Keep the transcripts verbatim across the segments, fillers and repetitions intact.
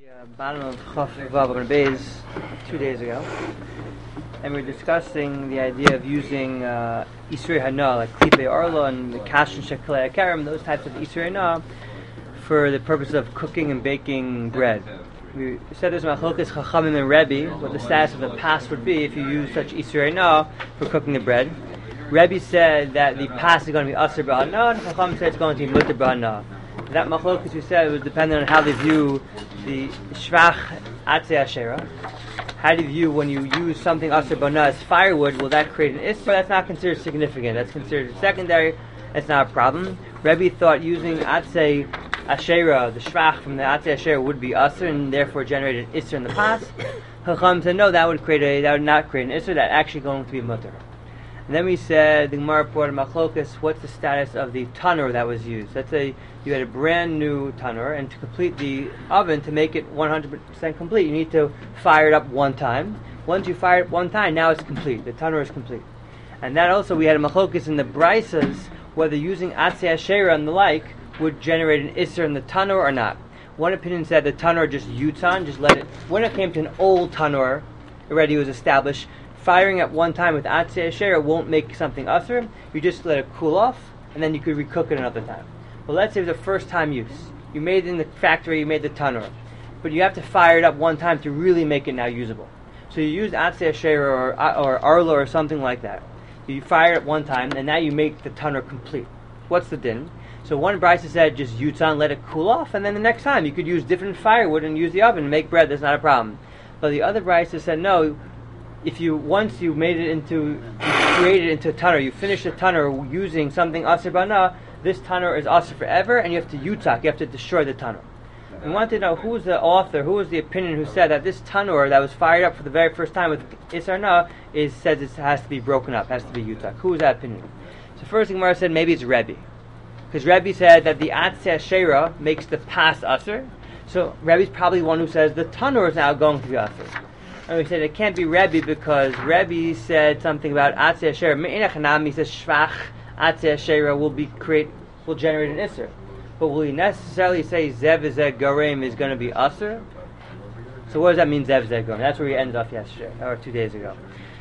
Uh, bottom of Chaf Vav on Beis two days ago, and we we're discussing the idea of using uh, Isrei Hana, like Klipe Arla and the Kash and Shekalei Akarim, those types of Isrei Hana, for the purpose of cooking and baking bread. We said there's Machlokes Chachamim and Rebbe, what the status of the pas would be if you use such Isrei Hana for cooking the bread. Rebbe said that the pas is going to be Aser B'Hana, and Chacham said it's going to be Mutter B'Hana. That machlokes, we said, was dependent on how they view the shvach atzei asherah. How do you view when you use something aser bana as firewood? Will that create an isser? That's not considered significant. That's considered secondary. That's not a problem. Rebbe thought using atzei asherah, the shvach from the atzei asherah, would be aser and therefore generate an isser in the pas. Chacham said no, that would create a that would not create an isser. That actually going to be mutter. And then we said, the Gemara reported Machlokas, what's the status of the tanur that was used? Let's say you had a brand new tanur, and to complete the oven, to make it one hundred percent complete, you need to fire it up one time. Once you fire it one time, now it's complete. The tanur is complete. And that also, we had a Machlokas in the Brisas, whether using Atzei Asherah and the like would generate an Isser in the tanur or not. One opinion said the tanur just yutzan, just let it, when it came to an old tanur, already was established, firing at one time with Atzei Asherah won't make something usher. You just let it cool off, and then you could recook it another time. But let's say it's the first time use. You made it in the factory, you made the tanur. But you have to fire it up one time to really make it now usable. So you use Atzei Asherah or, or Arla or something like that. You fire it one time, and now you make the tanur complete. What's the din? So one brisa said just yutzan, let it cool off, and then the next time you could use different firewood and use the oven and make bread. That's not a problem. But the other brisa said no. If you once you made it into, you created it into a tanur, you finished the tanur using something aser bana, this tanur is aser forever, and you have to yutzak, you have to destroy the tanur. We want to know who is the author, who is the opinion who said that this tanur that was fired up for the very first time with Isser Na is says it has to be broken up, has to be yutzak. Who is that opinion? So first thing Gemara said maybe it's Rebbe, because Rebbe said that the Atzei Asherah makes the pas aser, so Rebbe's probably one who says the tanur is now going to be aser. And we said it can't be Rebbe because Rebbe said something about Atzei Asherah. Me'inach he says shvach Atzei Asherah will be create will generate an isser. But will he necessarily say zev zeh gorem is going to be asser? So what does that mean, zev zeh gorem? That's where we ended off yesterday or two days ago.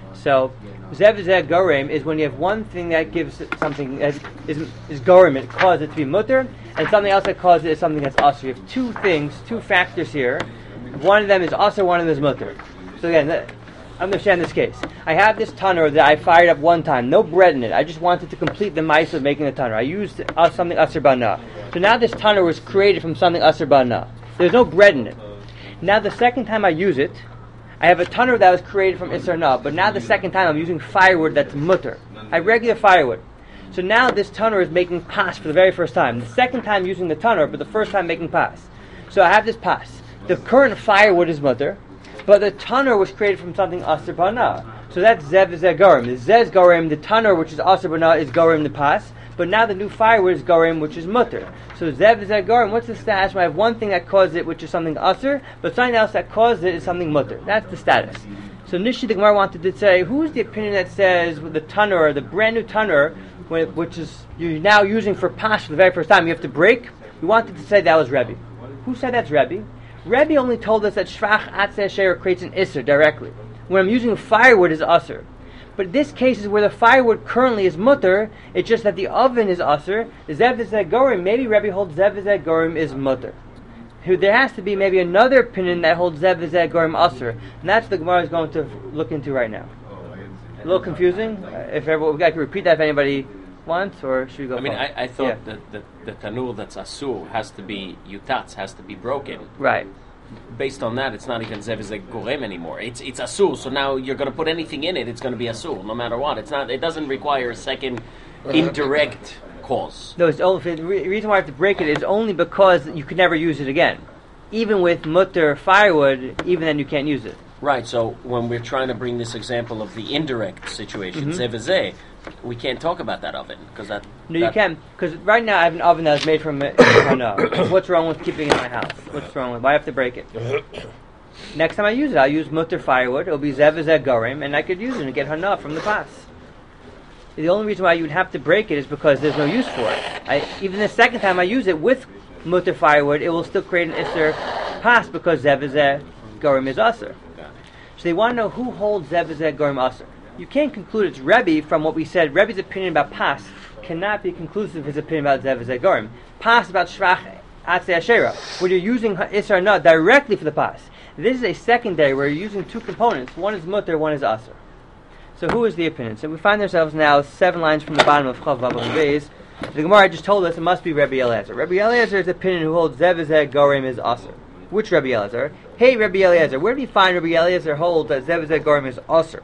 So zev zeh gorem is when you have one thing that gives something that is is gorem, it causes it to be mutter, and something else that causes it is something that's asser. You have two things, two factors here. One of them is asser, one of them is mutter. So again, understand this case. I have this tanur that I fired up one time, no bread in it. I just wanted to complete the mice of making the tanur. I used uh, something aser bana. So now this tanur was created from something aser bana. There's no bread in it. Now the second time I use it, I have a tanur that was created from Isser Na, but now the second time I'm using firewood that's mutter. I have regular firewood. So now this tanur is making pas for the very first time. The second time using the tanur, but the first time making pas. So I have this pas. The current firewood is mutter, but the tanur was created from something aser bana. So that's zev zeh gorem. The zeh gorem, the tanur which is aser bana is gorem the pas, but now the new firewood is gorem which is mutter. So zev zeh gorem, what's the status when I have one thing that caused it which is something aser, but something else that caused it is something mutter? That's the status. So Nishi the Gemara wanted to say, who is the opinion that says with the tanur, the brand new tanur, when it, which is you're now using for pas for the very first time, you have to break? We wanted to say that was Rebbe. Who said that's Rebbe? Rebbe only told us that shvach atzei asherah creates an isser directly. When I'm using firewood is aser. But this case is where the firewood currently is mutter, it's just that the oven is aser. Zev zeh gorem, maybe Rebbe holds zev zeh gorem is mutter. There has to be maybe another opinion that holds zev zeh gorem aser. And that's what the Gemara is going to look into right now. A little confusing. Uh, if everyone, I can repeat that if anybody wants, or should we go? I mean, I, I thought yeah. that the, the tanur that's asur has to be yutatz, has to be broken. Right. Based on that, it's not even zev zeh gorem anymore. It's it's asur. So now you're going to put anything in it, it's going to be asur, no matter what. It's not. It doesn't require a second indirect cause. No, it's only the re- reason why I have to break it is only because you could never use it again. Even with mutter firewood, even then you can't use it. Right. So when we're trying to bring this example of the indirect situation, zev zeh, we can't talk about that oven because that. No, that you can, because right now I have an oven that's made from hana. What's wrong with keeping it in my house? What's wrong with? Why do I have to break it? Next time I use it, I'll use mutter firewood. It'll be zev zeh gorem, and I could use it and get hana from the pas. The only reason why you would have to break it is because there's no use for it. I, even the second time I use it with mutter firewood, it will still create an isser pas because zev v'zeh gorim is aser. So they want to know who holds zev v'zeh gorim aser. You can't conclude it's Rebbe from what we said. Rebbe's opinion about pas cannot be conclusive of his opinion about zev v'zeh gorim. Pas about shvach atzei asherah, where you're using isar not directly for the pas. This is a secondary where you're using two components. One is mutter, one is aser. So who is the opinion? So we find ourselves now seven lines from the bottom of Chav Vav Beis. The Gemara just told us it must be Rebbe Eliezer. Rebbe Eliezer's opinion who holds zev v'zeh gorim is aser. Which Rebbe Eliezer? Hey Rebbe Eliezer, where do you find Rebbe Eliezer holds that zev v'zeh gorim is aser?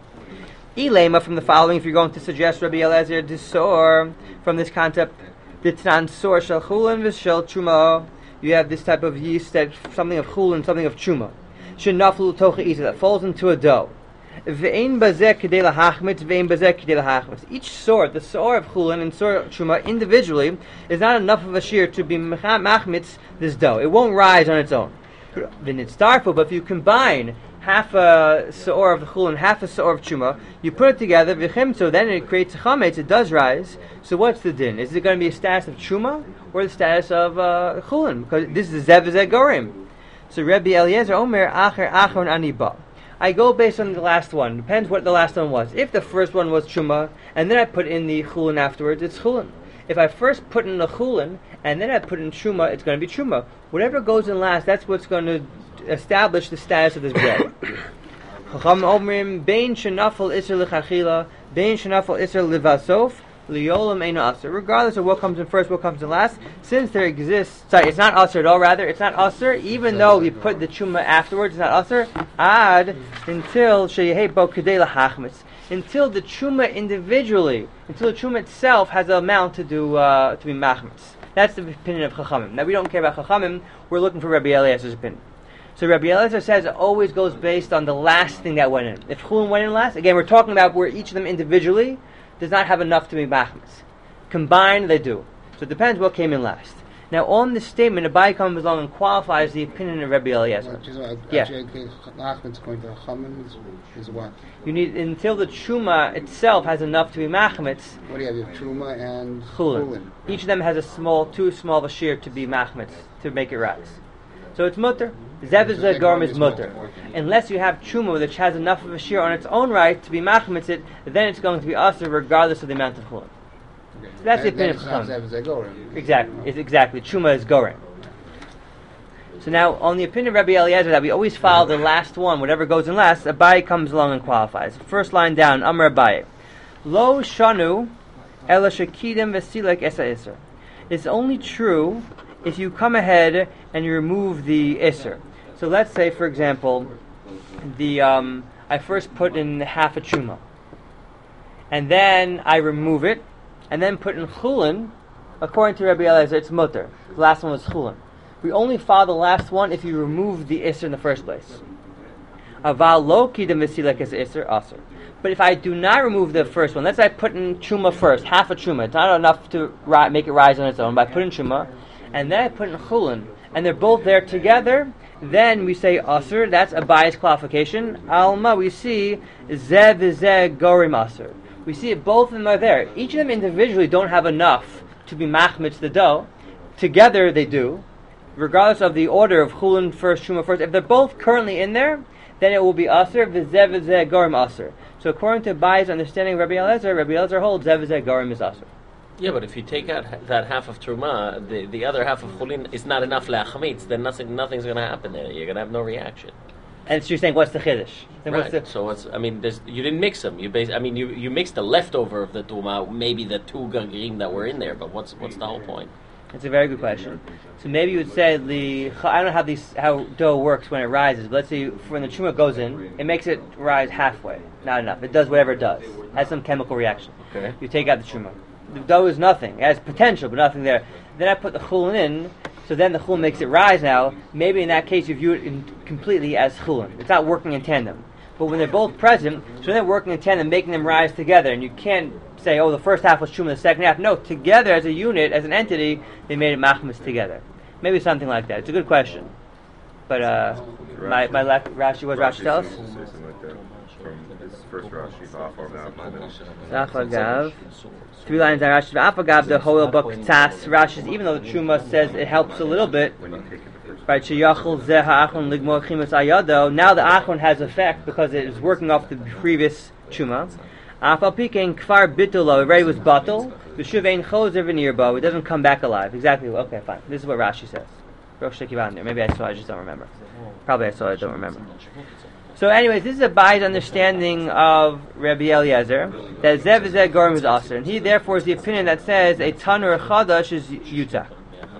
Ilema from the following, if you're going to suggest Rebbe Eliezer disor from this concept, ditnan sor shel chulin v'shel truma. You have this type of yeast that something of chulin, something of truma. Shenaflu tocha isa that falls into a dough. Ve'ein bazeh kedei lahachmitz, ve'ein bazeh kedei lahachmitz. Each sort, the sor of chulin and sor of truma individually is not enough of a shear to be machmitz this dough. It won't rise on its own. V'nitzdarfu, but if you combine half a sor of the chulin, half a sor of truma, you put it together, v'chimtzo, then it creates a chametz. It does rise. So what's the din? Is it going to be a status of truma or the status of uh, chulin? Because this is zev v'zeh gorim. So Rebbe Eliezer Omer Acher Achron Aniba. I go based on the last one. Depends what the last one was. If the first one was Truma, and then I put in the Chulin afterwards, it's Chulin. If I first put in the Chulin, and then I put in Truma, it's going to be Truma. Whatever goes in last, that's what's going to establish the status of this bread. Chacham Omrim Bein Shenafel Isser L'Chachila, Bein Shenafel Isser L'Vasof, Liolam Eino Aser. Regardless of what comes in first, what comes in last, since there exists, sorry, it's not Aser at all, rather, it's not Aser, even though we put the Truma afterwards, it's not Aser, Ad, until Sheyehei Bo Kedei L'Hachmitz, until the Truma individually, until the Truma itself has an amount to do, uh, to be Machmitz. That's the opinion of Chachamim. Now, we don't care about Chachamim, we're looking for Rabbi Eliezer's opinion. So Rabbi Eliezer says it always goes based on the last thing that went in. If Chulin went in last, again, we're talking about where each of them individually does not have enough to be machmitz. Combined, they do. So it depends what came in last. Now, on this statement, Abai comes along and qualifies the opinion of Rabbi Eliezer. Yeah. Is what? You need until the truma itself has enough to be machmitz. What do you have? You have truma and chulin. chulin. Each of them has a small, too small of a shear to be machmitz to make it rise. So it's mutter. Zev v'zeh gorim is mutter. Unless you have truma which has enough of a shear on its own right to be machmitz it, then it's going to be aser regardless of the amount of chulin. Okay. So that's and the opinion of Chachamim. Exactly. It's exactly. Truma is gorim. So now, on the opinion of Rabbi Eliezer that we always follow the last one, whatever goes in last, Abai comes along and qualifies. First line down, Amar Abai. Lo shanu ela shekidem v'silek esa iser. It's only true if you come ahead and you remove the iser. So let's say, for example, the um, I first put in half a truma, and then I remove it, and then put in chulin. According to Rabbi Eliezer, it's mutter. The last one was chulin. We only follow the last one if you remove the iser in the first place. Aval lo kidem v'silek es iser aser. But if I do not remove the first one, let's say I put in truma first, half a truma. It's not enough to ri- make it rise on its own. But I put in truma, and then I put in chulin, and they're both there together. Then we say aser. That's a bias qualification. Alma, we see zev v'zeh gorim aser. We see it, both of them are there. Each of them individually don't have enough to be machmitz the dough. Together they do. Regardless of the order of chulin first, truma first, if they're both currently in there, then it will be aser v'zev v'zeh gorim aser. So according to Bai's understanding of Rabbi Eliezer, Rabbi Eliezer holds zev v'zeh gorim is aser. Yeah, but if you take out ha- that half of truma, the, the other half of chulin is not enough le'achamitz, then nothing nothing's going to happen there. You're going to have no reaction. And so you're saying, what's the chiddush? Then Right. what's the So what's I mean? There's, you didn't mix them. You bas- I mean, you you mixed the leftover of the truma, maybe the two gargrim that were in there. But what's what's the whole point? It's a very good question. So maybe you would say the I don't know how these how dough works when it rises. But let's say when the truma goes in, it makes it rise halfway, not enough. It does whatever it does. It has some chemical reaction. Okay. You take out the truma. The dough is nothing. It has potential, but nothing there. Then I put the chulin in, so then the chulin makes it rise now. Maybe in that case you view it in completely as chulin. It's not working in tandem. But when they're both present, so they're working in tandem, making them rise together, and you can't say, oh, the first half was truma, the second half. No, together as a unit, as an entity, they made it machmas together. Maybe something like that. It's a good question. But uh, my my left Rashi, what Rashi tell us? First Rashi, Afagav. Three lines on Rashi. Afagav, the whole book tas. Rashi, even though the truma says it helps a little bit, when you take it the first Right, sheyachol zeh ha'achron ligmor chimas ayado. Now the achron has effect because it is working off the previous chuma. Afal pikein kfar bitulo. It already was batul. V'shuvein chozer v'nirbo. It doesn't come back alive. Exactly. Okay, fine. This is what Rashi says. Rosh Hashanah there. Maybe I saw it, I just don't remember. Probably I saw it, I don't remember. So anyways, this is a Bai's understanding of Rabbi Eliezer, that Zev Zeh Gorim is Aser. And he therefore is the opinion that says a Tanur Chadash is Yutzach.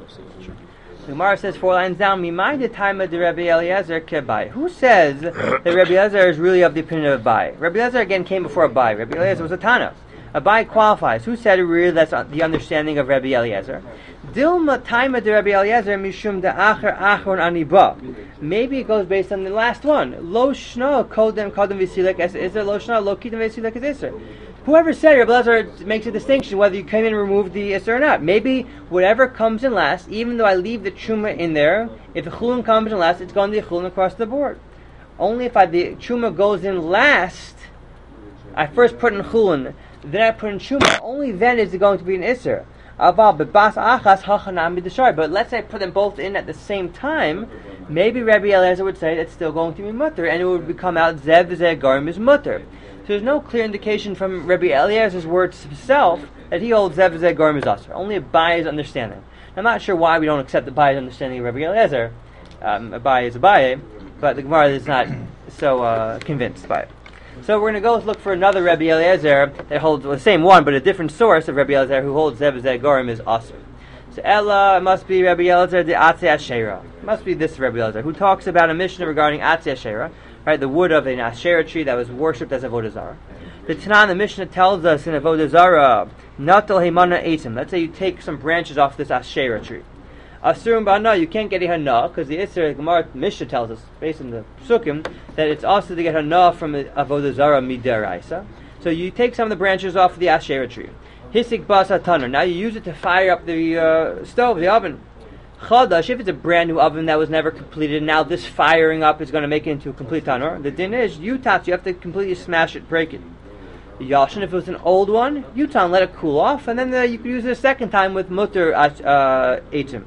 The Gemara says four lines down, Mimai the time of the Rabbi Eliezer kebai. Who says that Rabbi Eliezer is really of the opinion of Abai? Rabbi Eliezer again came before Abai. Rabbi Eliezer was a Tana. Abai qualifies. Who said really that's the understanding of Rabbi Eliezer? Dilma taima de Rabbi Eliezer mishum de acher achron aniba. Maybe it goes based on the last one. Lo shna kodem kodem v'silek es iser lo shna lo kidem v'silek es iser. Whoever said Rabbi Eliezer makes a distinction whether you came in and remove the iser or not. Maybe whatever comes in last, even though I leave the chuma in there, if the chulin comes in last, it's going to the chulin across the board. Only if I, the chuma goes in last, I first put in chulin, then I put in chuma. Only then is it going to be an iser. But let's say I put them both in at the same time, maybe Rabbi Eliezer would say it's still going to be mutter, and it would become out zev zeh garim is mutter. So there's no clear indication from Rabbi Eliezer's words himself that he holds zev zeh garim is aser. Only a Bai's understanding. I'm not sure why we don't accept the Bai's understanding of Rabbi Eliezer. Um, Abai is Abai, but the Gemara is not so uh, convinced by it. So we're going to go look for another Rabbi Eliezer that holds well, the same one, but a different source of Rabbi Eliezer who holds Zev Zeh Gorim is Asr. So Ella, it must be Rabbi Eliezer the Atzei Asherah. It must be this Rabbi Eliezer who talks about a Mishnah regarding Atzei Asherah, right, the wood of an Asherah tree that was worshipped as Avodah Zarah. The Tanan, the Mishnah tells us in Avodah Zarah, Natal Heimana Eitim. Let's say you take some branches off this Asherah tree. Asurim ba'ana, you can't get a hana because the Isser Gemara Mishnah tells us, based on the Sukkim, that it's also to get hana from Avodah Zarah midaraisa. So you take some of the branches off of the Asherah tree. Hisik basa tanner. Now you use it to fire up the uh, stove, the oven. Chadash, if it's a brand new oven that was never completed, now this firing up is going to make it into a complete tanner. The din is yutat, you have to completely smash it, break it. Yashin, if it was an old one, yutan, let it cool off, and then uh, you could use it a second time with mutter uh, etim.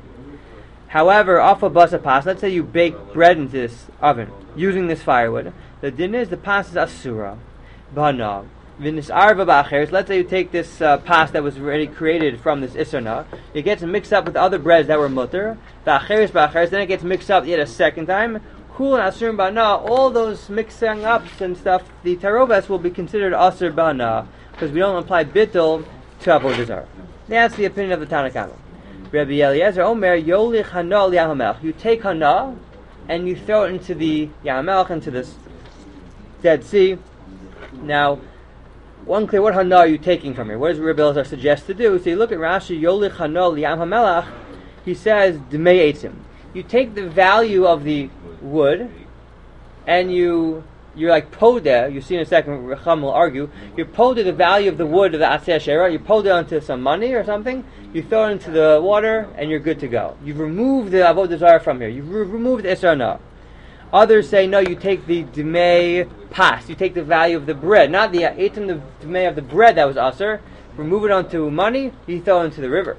However, off a basa pas, let's say you bake bread into this oven using this firewood. The din is the pas is asura. Bana. V'nis'arva ba'acheres. Let's say you take this uh, pas that was already created from this isarna. It gets mixed up with other breads that were mutter. Ba'acheres ba'acheres. Then it gets mixed up yet a second time. Kul and asur bana. All those mixing ups and stuff, the taroves will be considered asur bana because we don't apply bittul to avodah zarah. That's the opinion of the Tanna Kamma. Rabbi Eliezer Omer Yolich Hana Yahamelch. You take Hana and you throw it into the Yahamelch, into this Dead Sea. Now, one clear, what Hana are you taking from here? What does Rabbi Eliezer suggest to do? So you look at Rashi, Yolich Hana Yahamelch. He says Dmei Eitzim. You take the value of the wood and you you're like podeh. You see in a second, Recham will argue. You podeh the value of the wood of the Atzei Asherah. You podeh onto some money or something. You throw it into the water, and you're good to go. You've removed the Avodah Zarah from here. You've re- removed the Isra Na. Others say, no, you take the Dmei Pas. You take the value of the bread. Not the Eitim, the Dmei of the bread that was Aser. Remove it onto money, you throw it into the river.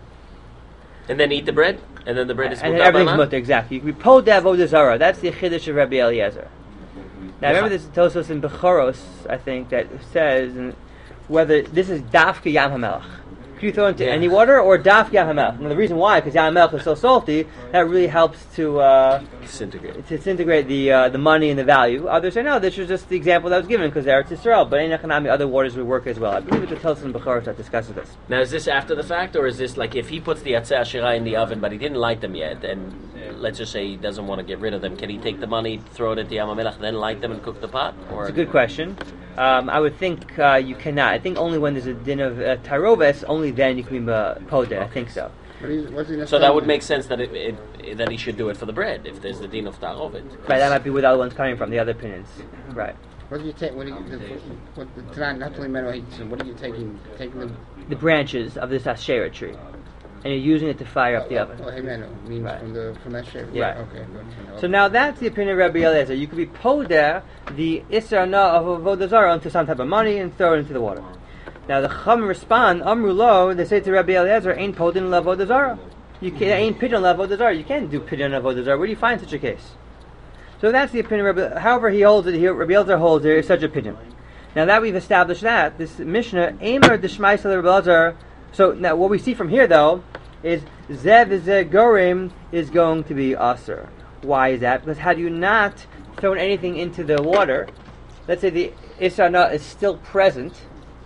And then eat the bread? And then the bread is And then everything's mutter, exactly. You podeh Avodah Zarah. That's the Chiddush of Rabbi Eliezer. Now, remember this Tosos in Bechoros, I think, that says and whether this is Dafka Yam HaMelech. Could you throw it into yeah. any water or Dafka Yam HaMelech? Now, the reason why, because Yam HaMelech is so salty, that really helps to uh, disintegrate. to disintegrate the uh, the money and the value. Others say, no, this was just the example that was given because Eretz Yisrael, but in Echanami, other waters would work as well. I believe it's the Tosos in Bechoros that discusses this. Now, is this after the fact, or is this like if he puts the Atzei Asherah in the oven, but he didn't light them yet, and let's just say he doesn't want to get rid of them, can he take the money, throw it into Yam HaMelech, then light them and cook the pot? Or it's a good question. Um, I would think uh, you cannot. I think only when there's a din of uh, taroves, only then you can be uh, podeh. I think so. So that would make sense that it, it, it, that he should do it for the bread if there's the din of tarovet. Right, that might be where the other one's coming from, the other opinions. Right. What do you take? What do you? The, what the Tanan not only what are you taking? Taking the the branches of this Asherah tree, and you're using it to fire up the oven. Oh, Himeno means right. from the from Asherah. Yeah. Right. Okay. So now that's the opinion of Rabbi Eliezer. You could be podeh the Isra Na of Avodah Zarah into some type of money and throw it into the water. Now the Chum respond, Amru lo, they say to Rabbi Eliezer, Ain't podin la Avodah Zarah. You can't, ain't pidyon avodah zarah. You can't do pidyon avodah zarah. Where do you find such a case? So that's the opinion. Rabbi, however, he holds it here. Rabbi Elazar holds there is such a pidyon. Now that we've established that, this Mishnah, Eimer Deshmaisa Rabbi Elazar. So now what we see from here, though, is Zev Zeh Gorim is going to be Aser. Why is that? Because had you not thrown anything into the water, let's say the Isra is still present,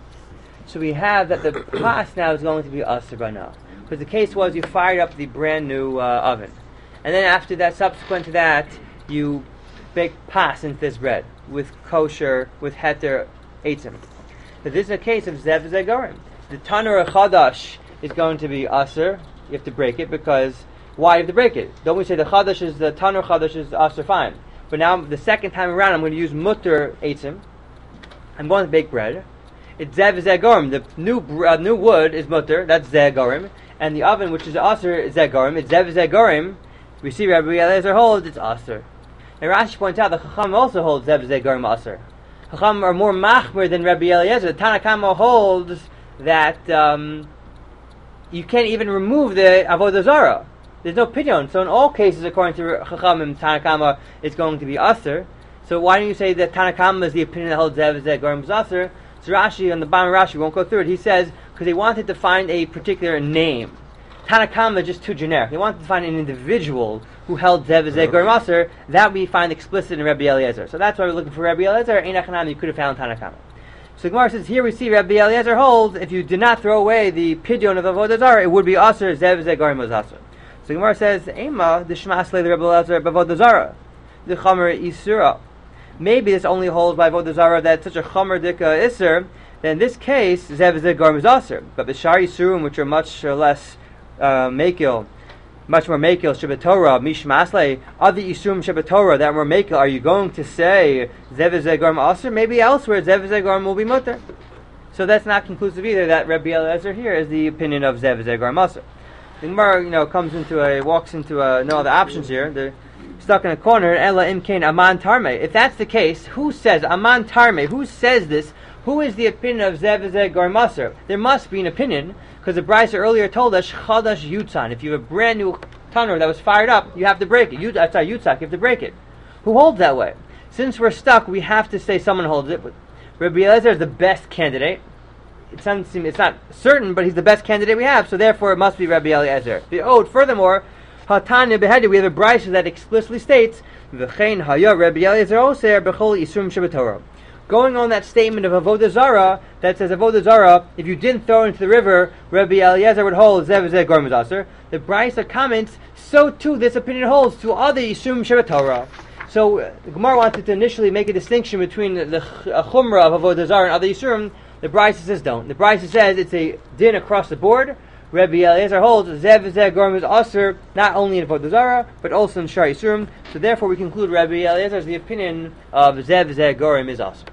so we have that the pas now is going to be Aser Bana. Because the case was you fired up the brand new uh, oven. And then after that, subsequent to that, you bake pas into this bread with kosher, with heter eitzim. But this is a case of Zev Zeh Gorim. The Tanur Chadash is going to be Aser. You have to break it because, why do you have to break it? Don't we say the Chadash is, the Tanur Chadash is Aser, fine. But now, the second time around, I'm going to use Mutter eitzim. I'm going to bake bread. It's Zev Zeh Gorim. The new uh, new wood is Mutter, that's Zeh Gorim. And the oven, which is Aser, is Zeh Gorim. It's Zev Zeh Gorim. We see Rabbi Elazar holds, it's Aser. And Rashi points out that Chacham also holds Zev Zeh Gorim Aser. Chacham are more machmer than Rabbi Eliezer. The Tanna Kama holds that um, you can't even remove the Avodah Zarah. There's no pidyon. So in all cases, according to Chacham and Tanna Kama, it's going to be Aser. So why don't you say that Tanna Kama is the opinion that holds Zev Zeh Gorim Aser? So Rashi, on the bottom of Rashi, we won't go through it, he says, because they wanted to find a particular name. Tanna Kama is just too generic. They wanted to find an individual who held Zev Zeh Gorim Aser. That we find explicit in Rabbi Eliezer. So that's why we're looking for Rabbi Eliezer. Ein Achanam, you could have found Tanna Kama. So Gemara says, here we see Rabbi Eliezer holds, if you did not throw away the pidyon of Avodah Zarah, it would be Aser, Zev Zeh Gorim Aser. So Gemara says, Ema, the Shmas Le Rabbi Eliezer, Avodah Zarah, the Chomer Isura. Maybe this only holds by Avodah Zarah that such a Chomer Dika Isser, then in this case, Zev Zeh Gorim Aser. But the Shar Yisurim, which are much less uh, Mekil, much more Mekil, Shabbat Torah, Mishmasle, other Yisurim Shabbat Torah that were Mekil, are you going to say Zev Zeh Gorim Aser? Maybe elsewhere Zev Zeh Gorim will be Mutter. So that's not conclusive either, that Rabbi Eliezer here is the opinion of Zev Zeh Gorim Aser. The Gemara, you know, comes into a, walks into a, no other options here. They're stuck in a corner, Ella Imkain Aman Tarme. If that's the case, who says, Aman Tarme, who says this? Who is the opinion of Zev Zeh Gorim Aser? There must be an opinion, because the Brisa earlier told us, Chadash Yutzan. If you have a brand new tanur that was fired up, you have to break it. Yut, uh, sorry, Yutzak, you have to break it. Who holds that way? Since we're stuck, we have to say someone holds it. Rabbi Eliezer is the best candidate. It sounds, it's not certain, but he's the best candidate we have, so therefore it must be Rabbi Eliezer. The Ode, furthermore, Hatanya Behedi, we have a Brisa that explicitly states, V'chein haya Rabbi Eliezer oser b'chol yisurim Shabbat Torah. Going on that statement of Avodah Zarah, that says Avodah Zarah, if you didn't throw it into the river, Rabbi Eliezer would hold Zev Zeh Gorim Aser. The Brisa comments, so too this opinion holds to other Yisurim Shabbat Torah. So uh, the Gemara wanted to initially make a distinction between the, the uh, Chumrah of Avodah Zarah and other Yisurim. The Brisa says don't. The Brisa says it's a din across the board. Rabbi Eliezer holds Zev Zeh Gorim Aser not only in Avodah Zarah, but also in Shar Yisurim. So therefore we conclude Rabbi Eliezer is the opinion of Zev Zeh Gorim is Aser.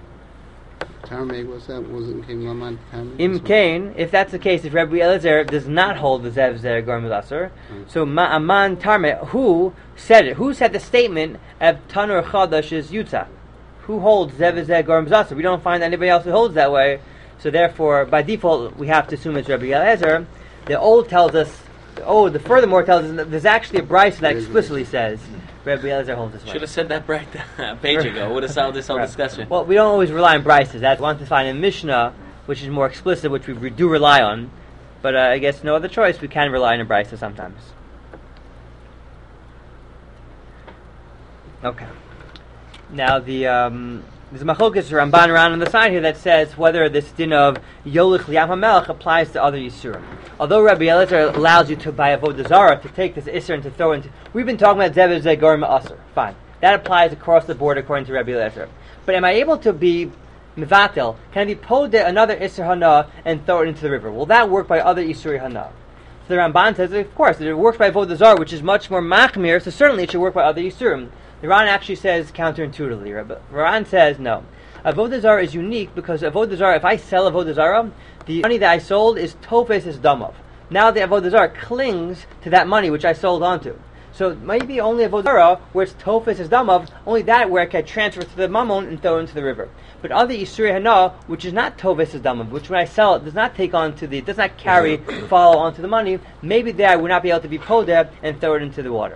Tarme, what's that? Wasn't King Laman Tarme? Im Kain, if that's the case, if Rabbi Eliezer does not hold the Zev Zeh Gorim Aser, mm. so Ma'aman Tarme, who said it? Who said the statement of Tanur Chadash is Yutzah? Who holds Zev Zeh Gorim Aser? We don't find anybody else who holds that way, so therefore, by default, we have to assume it's Rabbi Eliezer. The old tells us, oh, the furthermore tells us that there's actually a Brisa that explicitly says Rabbi Eliezer holds this way. Should have said that right a page ago. Would have solved this whole right. discussion. Well, we don't always rely on Brises. That's one to find in Mishnah, which is more explicit, which we do rely on. But uh, I guess no other choice. We can rely on a Brisa sometimes. Okay. Now the um, there's a Machlokes Ramban around on the side here that says whether this din of Yolich Liyam HaMelech applies to other Yisurim. Although Rabbi Eliezer allows you to buy Avodah Zarah to take this Isser and to throw into, we've been talking about Zev Zeh Gorim Aser. Fine, that applies across the board according to Rabbi Eliezer. But am I able to be Mivatel? Can I be Pod another Isser Hana and throw it into the river? Will that work by other Isuri Hana? So the Ramban says, of course, it works by Avodah Zarah, which is much more Machmir. So certainly it should work by other Yisurim. The Ran actually says counterintuitively. Rabbi Ran says no. Avodah Zarah is unique because Avodah Zarah, if I sell Avodah Zarah, the money that I sold is Tofes is Damov. Now the Avodah Zarah clings to that money which I sold onto. So maybe only a vodara where it's tofes is damav, only that where I can transfer to the mammon and throw into the river. But other Isurei Hana, which is not tofes is damav, which when I sell it does not take on to the, does not carry, follow onto the money, maybe there I would not be able to be podeh and throw it into the water.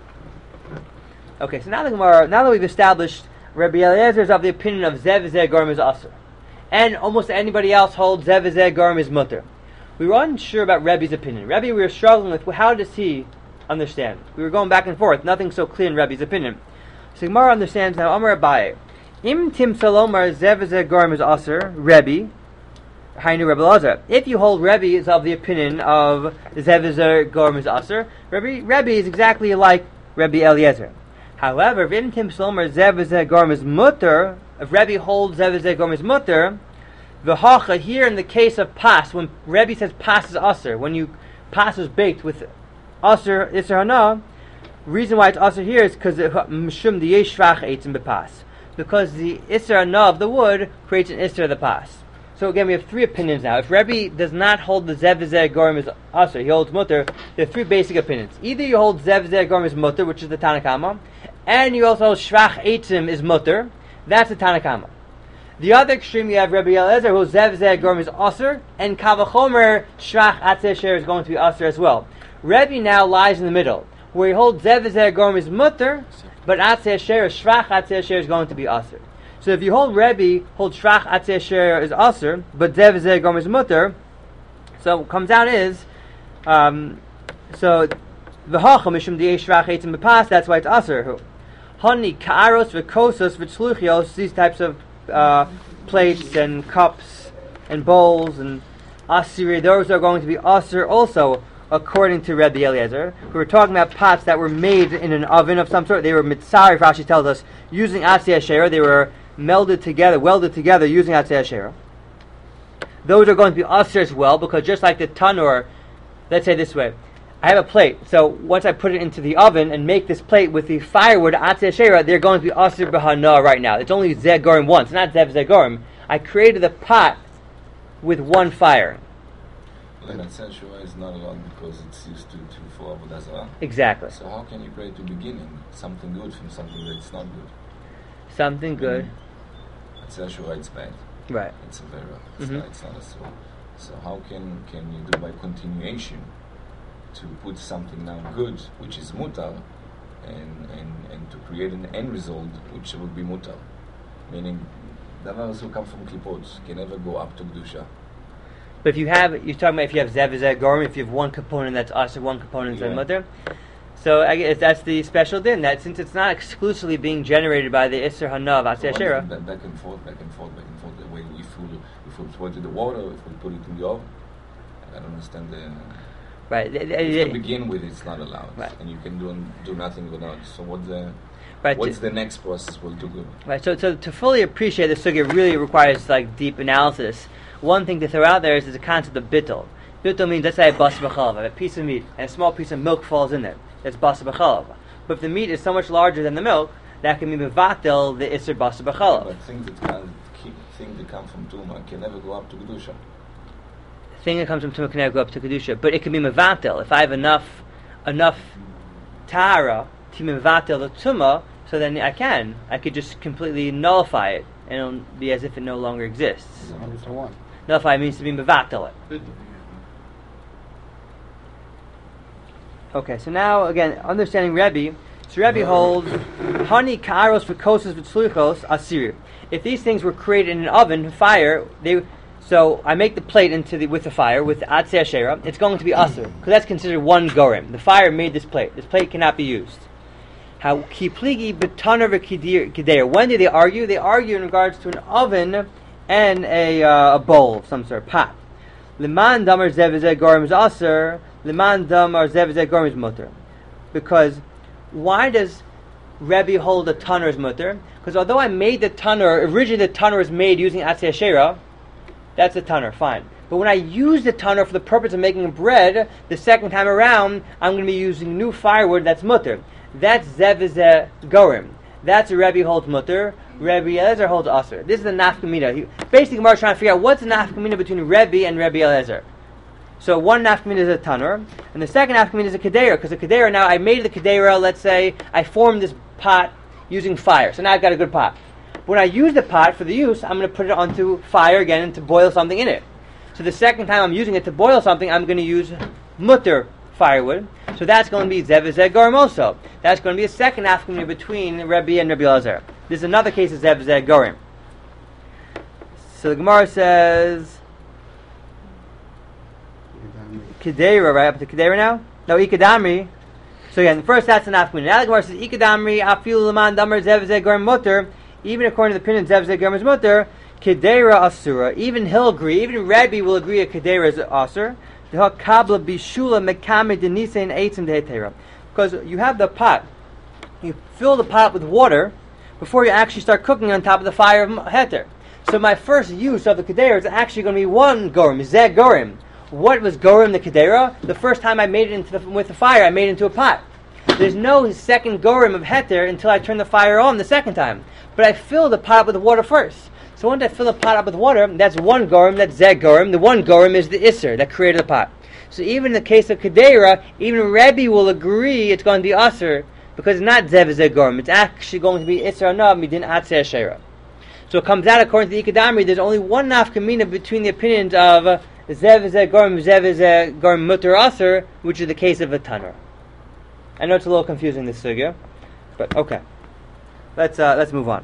Okay, so now the Gemara, now that we've established Rabbi Eliezer is of the opinion of Zev Zeh Gorim is Asr, and almost anybody else holds Zev Zeh Gorim is Mutter. We were unsure about Rebbe's opinion. Rebbe, we were struggling with how does he understand? We were going back and forth. Nothing so clear in Rebbe's opinion. So Gemara understands now. Amar Abaye, Im Tim Salomar Zev Zeh Gorim is Asr, Rebbe, Hainu Rebbe Lazar. If you hold Rebbe is of the opinion of Zev Zeh Gorim is Asr, Rebbe, Rebbe is exactly like Rebbe Eliezer. However, if Im Tim Salomar Zev Zeh Gorim is Mutter, if Rebbe holds Zev Zeh Gorim is Mutter, the hacha here in the case of pas, when Rebbe says pas is aser, when you pas is baked with aser iser hana, reason why it's aser here is because mishum the yeshvach eitzim bepas, because the iser hana of the wood creates an iser of the pas. So again, we have three opinions now. If Rebbe does not hold the zev zeh gorim is aser, he holds mutter. There are three basic opinions. Either you hold zev zeh gorim is mutter, which is the Tanakama, and you also hold shvach eitzim is mutter. That's the Tanakama. The other extreme, you have Rabbi Eliezer, who Zev Zeh Gorim is Aser, and Kavachomer Shvach Atzeh Sher is going to be Aser as well. Rebbe now lies in the middle, where he holds Zev Zeh Gorim is Mutter, but Atzeh Sher, Shvach Atzeh Sher is going to be Aser. So if you hold Rebbe, hold Shvach Atzeh Sher is Aser, but Zev Zeh Gorim is Mutter, so what comes out is, um, so the Hacha Mishum Di'eh Shvach Eitzim Bepas, that's why it's Aser. Hani Ka'aros V'Kosos V'Tzluchios, these types of Uh, plates and cups and bowls and asiri, those are going to be aser also according to Rabbi Eliezer. We were talking about pots that were made in an oven of some sort. They were mitzari, Rashi tells us, using atzei asherah. They were melded together, welded together using atzei asherah. Those are going to be aser as well, because just like the tanur, let's say this way, I have a plate, so once I put it into the oven and make this plate with the firewood, atzeh shera, they're going to be asir b'hana right now. It's only zeh gorim once, not zev zeh gorim. I created the pot with one fire. Like atzeh shera is not allowed because it's used to, to for avodah zarah. Exactly. So how can you create the beginning something good from something that's not good? Something good. Atzeh shera, it's bad. Right. It's a vera. It's, Mm-hmm. not, it's not a soul. So how can can you do by continuation to put something now good, which is mutar, and, and, and to create an end result, which would be mutar. Meaning, davars who come from klipot can never go up to kedusha. But if you have, you're talking about if you have zev zeh gorim, if you have one component that's asir, one component that's Yeah. mutter. So I guess that's the special din, that since it's not exclusively being generated by the isser hana of atzeh So shera. back, back and forth, back and forth, back and forth. The way if we if we throw it in the water, if we put it in the oven, I don't understand the. Right. If to begin with, it's not allowed, Right. and you can do do nothing without. So what the Right. what's the next process will do good? Right, so, so to fully appreciate the sugya really requires like deep analysis. One thing to throw out there is, is the concept of bittul. Bittul means, let's say I have bas b'chalav, I have a piece of meat, and a small piece of milk falls in there. That's bas b'chalav. But if the meat is so much larger than the milk, that can be mevatel the isser bas b'chalav. But things that can keep, things that come from tuma can never go up to kedusha. Thing that comes from tumah can never go up to kedusha, but it can be mevatel. If I have enough enough tara to mevatel the tumah, so then I can. I could just completely nullify it, and it'll be as if it no longer exists. one hundred to one. Nullify means to be mevatel it. Okay, so now again, understanding Rebbe. So Rebbe holds hani ka'aros v'kosas v'tzluchos asir. If these things were created in an oven, fire, they. So I make the plate into the with the fire with atzeh asherah. It's going to be asur because that's considered one gorim. The fire made this plate. This plate cannot be used. How kipligi b'taner v'kider. When do they argue? They argue in regards to an oven and a uh, a bowl of some sort, pot. Liman damar zev zeh gorim is asur. Liman damar zev zeh gorim is mutter. Because why does Rebbe hold the tanur as mutter? Because although I made the tanur, originally the tanur was made using atzeh asherah. That's a tanur, fine. But when I use the tanur for the purpose of making bread, the second time around, I'm going to be using new firewood that's mutter. That's zev zeh gorim. That's a Rebbe holds mutter. Rebbe Eliezer holds asur. This is the nafkamina. Basically, Gemara is trying to figure out what's the nafkamina between Rebbe and Rebbe Eliezer. So one nafkamina is a tanur, and the second nafkamina is a kedera, because the kedera, now I made the kedera, let's say, I formed this pot using fire, so now I've got a good pot. When I use the pot for the use, I'm going to put it onto fire again and to boil something in it. So the second time I'm using it to boil something, I'm going to use mutter firewood. So that's going to be zev zeh gorim also. That's going to be a second nafkamina between Rabbi and Rabbi Elazar. This is another case of zev zeh gorim. So the Gemara says, Kedera, right up to Kedera now? No, Ikadamri. So again, first that's the nafkamina. Now the Gemara says, Ikadamri, afilu l'man damar zev zeh gorim mutter. Even according to the opinion zev zeh gorim is mutter, Kedera asura. Even he'll agree, even Rabbi will agree that Kedera is asur. Because you have the pot, you fill the pot with water before you actually start cooking on top of the fire of heter. So my first use of the kedera is actually going to be one gorim, zeh gorim. What was gorim the kedera? The first time I made it into the, with the fire, I made it into a pot. There's no second gorim of heter until I turn the fire on the second time. But I fill the pot up with water first. So once I fill the pot up with water, that's one gorim, that's zeh gorim. The one gorim is the isser that created the pot. So even in the case of kedera, even Rabbi will agree it's going to be asur, because it's not zev zeh gorim. It's actually going to be isser anav midin atzeh shera. So it comes out according to the Ikadamri, there's only one nafkamina between the opinions of uh, zev zeh gorim, zev zeh gorim mutter asur, which is the case of a tanur. I know it's a little confusing, this sugya, but okay. Let's uh, let's move on.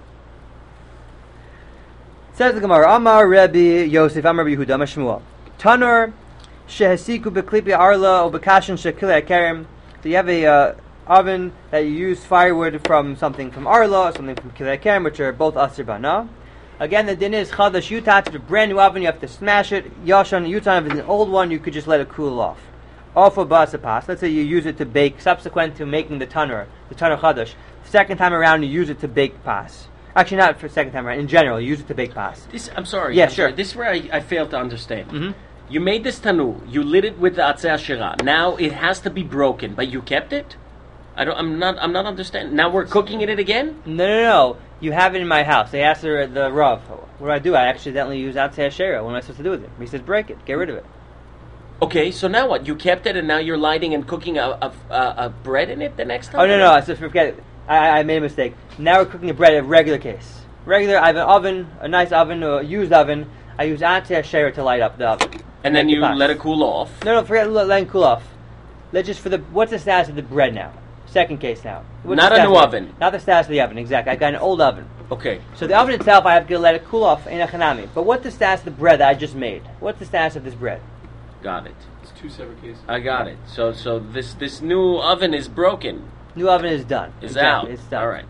Says the Gemara, Amar Rabbi Yosef, Amar Rabbi Yehuda, Amar Shmuel. Tanur shehesiku beklipi arla or bekashin shekilei akarim. So you have a uh, oven that you use firewood from something from arla or something from kilei akarim, which are both asir bana. Again, the din is chadash yutat. It's a brand new oven, you have to smash it. Yashan yutan, if it's an old one, you could just let it cool off. Ofa basapas. Let's say you use it to bake subsequent to making the tanur, the tanur chadash. Second time around, you use it to bake pas. Actually, not for the second time around. In general, you use it to bake pas. This, I'm sorry. Yeah, I'm sure. Sorry. This is where I, I failed to understand. Mm-hmm. You made this tanur. You lit it with the atzeh asherah. Now it has to be broken, but you kept it. I don't. I'm not. I'm not understanding. Now we're cooking in it again. No, no, no. You have it in my house. They asked the, the Rav, what do I do? I accidentally use atzeh asherah. What am I supposed to do with it? He says, break it. Get rid of it. Okay, so now what? You kept it, and now you're lighting and cooking a, a, a, a bread in it the next time. Oh no, no. I said forget it. I, I made a mistake. Now we're cooking a bread, a regular case. Regular, I have an oven, a nice oven, a used oven. I use atzeh asherah to light up the oven. And then you let it cool off. No, no, forget let, let it cool off. Let's just for the what's the status of the bread now? Second case now. What's Not a new oven. Not the status of the oven. Exactly. I got an old oven. Okay. So the oven itself, I have to let it cool off in a chanami. But what's the status of the bread that I just made? What's the status of this bread? Got it. It's two separate cases. I got it. So, so this this new oven is broken. New oven is done. Is exactly. out. It's done. All right.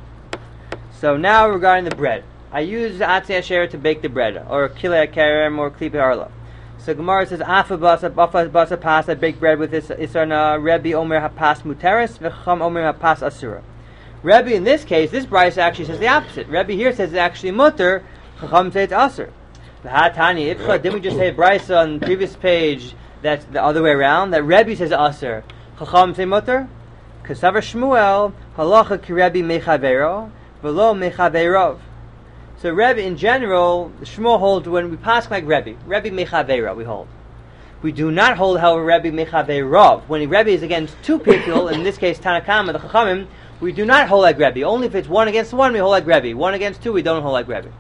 So now regarding the bread, I use atzeh asherah to bake the bread, or kilei akarem, or klipe arla. So Gemara says, "Afa basa basa basa pas." I bake bread with this isarna. Rebbe omer hapas muteris, v'cham omer hapas asura. Rebbe in this case, this brayso actually says the opposite. Rebbe here says it's actually mutter. Chacham says it's asur. V'hatani ifcha. Didn't we just say brayso on the previous page? That's the other way around. That Rebbe says asur. Chacham say mutter. Kasavar Shmuel halacha ki Rebbe mechavero v'lo mechaverov. So Rebbe in general, Shmuel holds when we pass like Rebbe, Rebbe mechavera we hold. We do not hold, however, Rebbe mechaverov. When Rebbe is against two people, in this case Tanakama, the Chachamim, we do not hold like Rebbe. Only if it's one against one, we hold like Rebbe. One against two, we don't hold like Rebbe.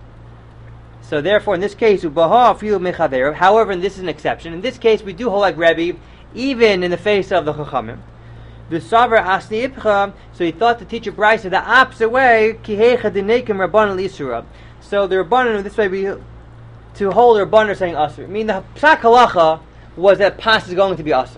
So therefore, in this case, ubaha afilu mechaverov. However, and this is an exception. In this case, we do hold like Rebbe, even in the face of the Chachamim. V'savar asni ipcha. So he thought to teach a brayso the opposite way. Kihecha dinekim rabbanan l'isura. So the rabbanan this way we to hold the rabbanan are saying asur. I mean the psak halacha was that pas is going to be asur,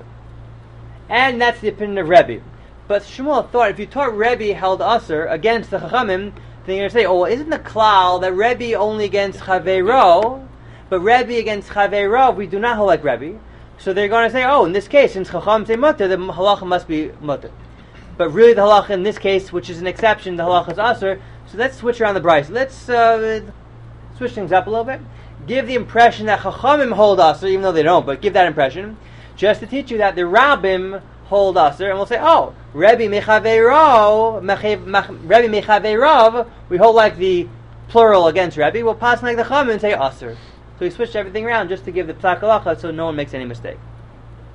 and that's the opinion of Rebbe. But Shmuel thought if you taught Rebbe held asur against the Chachamim, then you're going to say, oh, well, isn't the klal that Rebbe only against Chaveiro, but Rebbe against Chaveiro we do not hold like Rebbe. So they're going to say, oh, in this case, since Chacham say mutter, the halacha must be mutter. But really the halacha in this case, which is an exception, the halacha is asur. So let's switch around the brayso. Let's uh, switch things up a little bit. Give the impression that Chachamim hold asur, even though they don't, but give that impression, just to teach you that the Rabbim hold asur, and we'll say, oh, Rebbe mechaveiro, Rebbe mechaveirav, we hold like the plural against Rebbe, we'll pass like the Chachamim and say asur. So we switched everything around just to give the psak halacha so no one makes any mistake.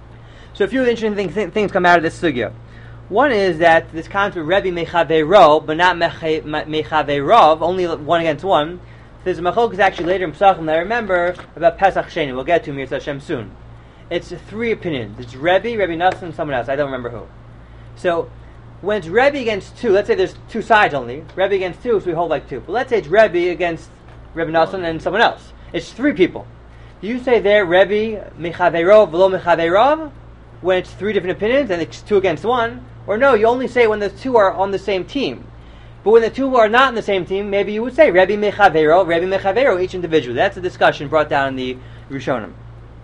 So a few interesting things, th- things come out of this sugya. One is that this concept of Rebbe Mechaveiro, but not Meche- Me- Mechaveirov, only one against one. There's a machlokes actually later in Pesachim that I remember about Pesach Sheni. We'll get to Mir Hashem soon. It's three opinions. It's Rebbe, Rebbe Nassim, and someone else. I don't remember who. So when it's Rebbe against two, let's say there's two sides only. Rebbe against two, so we hold like two. But let's say it's Rebbe against Rebbe Nassim and someone else. It's three people. Do you say there Rebbe Mechaveirov, V'lo Mechaveirov, when it's three different opinions and it's two against one? Or no, you only say when the two are on the same team. But when the two are not in the same team, maybe you would say Rebbe Mechaveiro, Rebbe Mechaveiro, each individual. That's a discussion brought down in the Rishonim.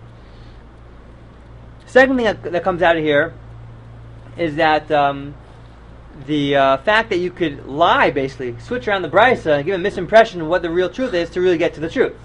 Second thing that, that comes out of here is that um, the uh, fact that you could lie, basically, switch around the brisa and give a misimpression of what the real truth is to really get to the truth.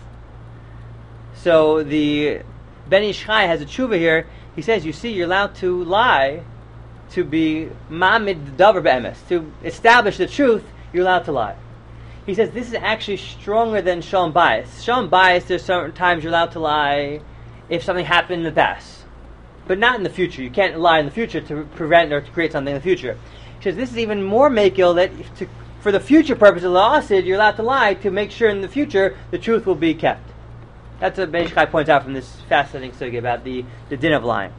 So the Ben Ish Chai has a tshuva here. He says, you see, you're allowed to lie to be mamid davar be'emes, to establish the truth, you're allowed to lie. He says this is actually stronger than shalom bias. Shalom bias, there's certain times you're allowed to lie if something happened in the past, but not in the future. You can't lie in the future to prevent or to create something in the future. He says this is even more makil that if to, for the future purpose of the asid, you're allowed to lie to make sure in the future the truth will be kept. That's what Ben Ish Chai points out from this fascinating sugya about the, the din of lying.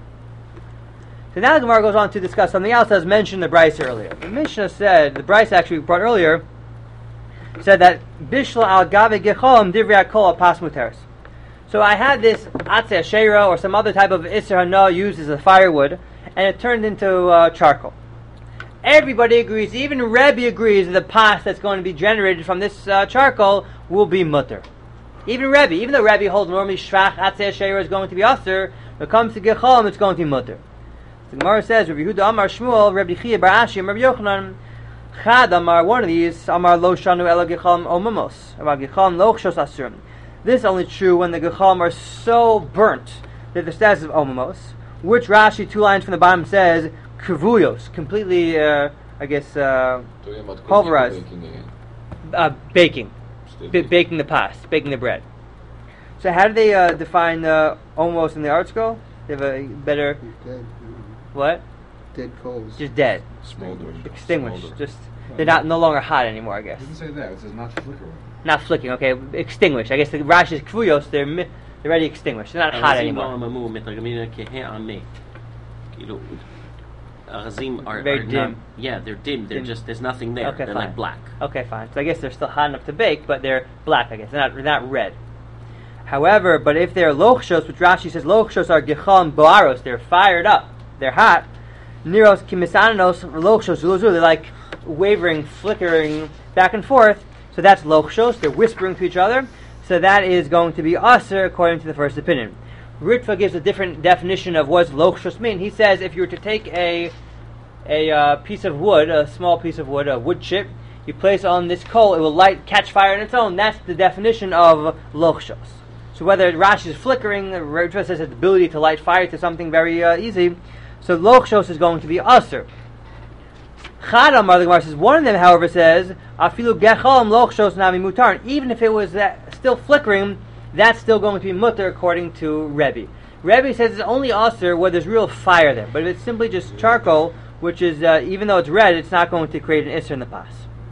So now the Gemara goes on to discuss something else as mentioned in the Bryce earlier. The Mishnah said, the Bryce actually brought earlier, said that Bishla al Gave Gechom Divrei Kol Pas Muteris. So I had this Atzeh Ashera or some other type of Isser Hana used as a firewood, and it turned into uh, charcoal. Everybody agrees, even Rebbe agrees that the pas that's going to be generated from this uh, charcoal will be mutter. Even Rebbe, even though Rebbe holds normally Shvach Atzeh Ashera is going to be Aser, when it comes to Gechom it's going to be mutter. The Gemara says, Rabbi Yehuda Amar Shmuel, Rabbi Chia Bar Ashi, Rabbi Yochanan, Chad Amar, one of these, Amar Lo Shanu Ela Gecham Omamos, Amar Gecham Lo Chshos Asurim. This is only true when the Gecham are so burnt that the status of Omamos, which Rashi, two lines from the bottom, says, Kavuyos, completely, uh, I guess, uh, pulverized. Uh, baking. B- baking the pas, baking the bread. So how do they uh, define uh, Omos in the art scroll? They have a better... What? Dead coals. Just dead. Smoldering. Extinguished. Smoldering. Just they're not no longer hot anymore, I guess. It doesn't say that. It says not flickering. Not flicking. Okay, extinguished. I guess the Rashi's kvuyos. They're mi- they're already extinguished. They're not hot anymore. Arazim are Very are dim. Not, yeah, they're dim. They're Dim. just there's nothing there. Okay, they're fine. like black. Okay, fine. So I guess they're still hot enough to bake, but they're black. I guess they're not they're not red. However, but if they're lochshos, which Rashi says lochshos are gecham boaros, they're fired up. They're hot. Niros kimisananos lochshos zuluzu. They're like wavering, flickering back and forth. So that's lochshos. They're whispering to each other. So that is going to be aser according to the first opinion. Ritva gives a different definition of what does lochshos mean. He says if you were to take a a uh, piece of wood, a small piece of wood, a wood chip, you place it on this coal, it will light, catch fire on its own. That's the definition of lochshos. So whether Rashi is flickering, Ritva says it's the ability to light fire to something very uh, easy. So lochshos is going to be aser. Chadam, the Gemara says, one of them, however, says, afilu gecham lochshos nami mutar. Even if it was uh, still flickering, that's still going to be mutter according to Rebbe. Rebbe says it's only aser where there's real fire there. But if it's simply just charcoal, which is, uh, even though it's red, it's not going to create an isser in the pas.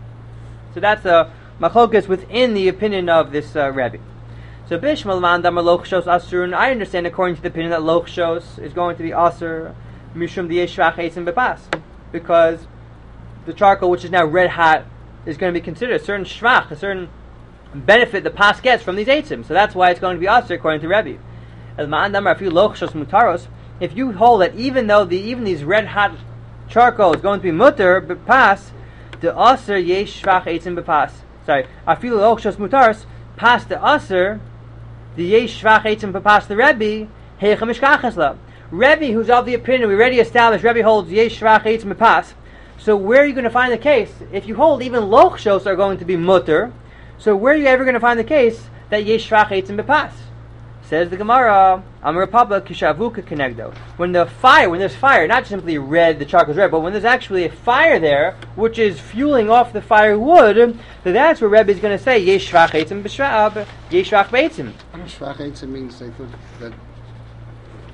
So that's a machlokas within the opinion of this uh, Rebbe. So Bishmal man damar lochshos asurun. I understand according to the opinion that lochshos is going to be aser mishum the yeshvach eitzim bepas, because the charcoal, which is now red hot, is going to be considered a certain shvach, a certain benefit the pas gets from these eitzim. So that's why it's going to be aser according to Rebbe. El man damar afilu lochshos mutaros. If you hold that even though the even these red hot charcoal is going to be mutter bepas, the aser yesh shvach eitzim bepas. Sorry, afilu lochshos mutaros pas the aser. The yesh shvach eitzim bepas the Rebbe heicha mishkachas. Rebbe, who's of the opinion we already established, Rebbe holds yesh shvach eitzim bepas. So where are you going to find the case? If you hold even lochshos are going to be mutter, so where are you ever going to find the case that yesh shvach eitzim bepas? Says the Gemara, Amar Papa kishavuka kenegdo. When the fire, when there's fire, not simply red, the charcoal's red, but when there's actually a fire there, which is fueling off the firewood, so that's where Rebbe is going to say yesh shvach eitzim b'shvach, yesh shvach b'eitzim. Shvach eitzim means they thought that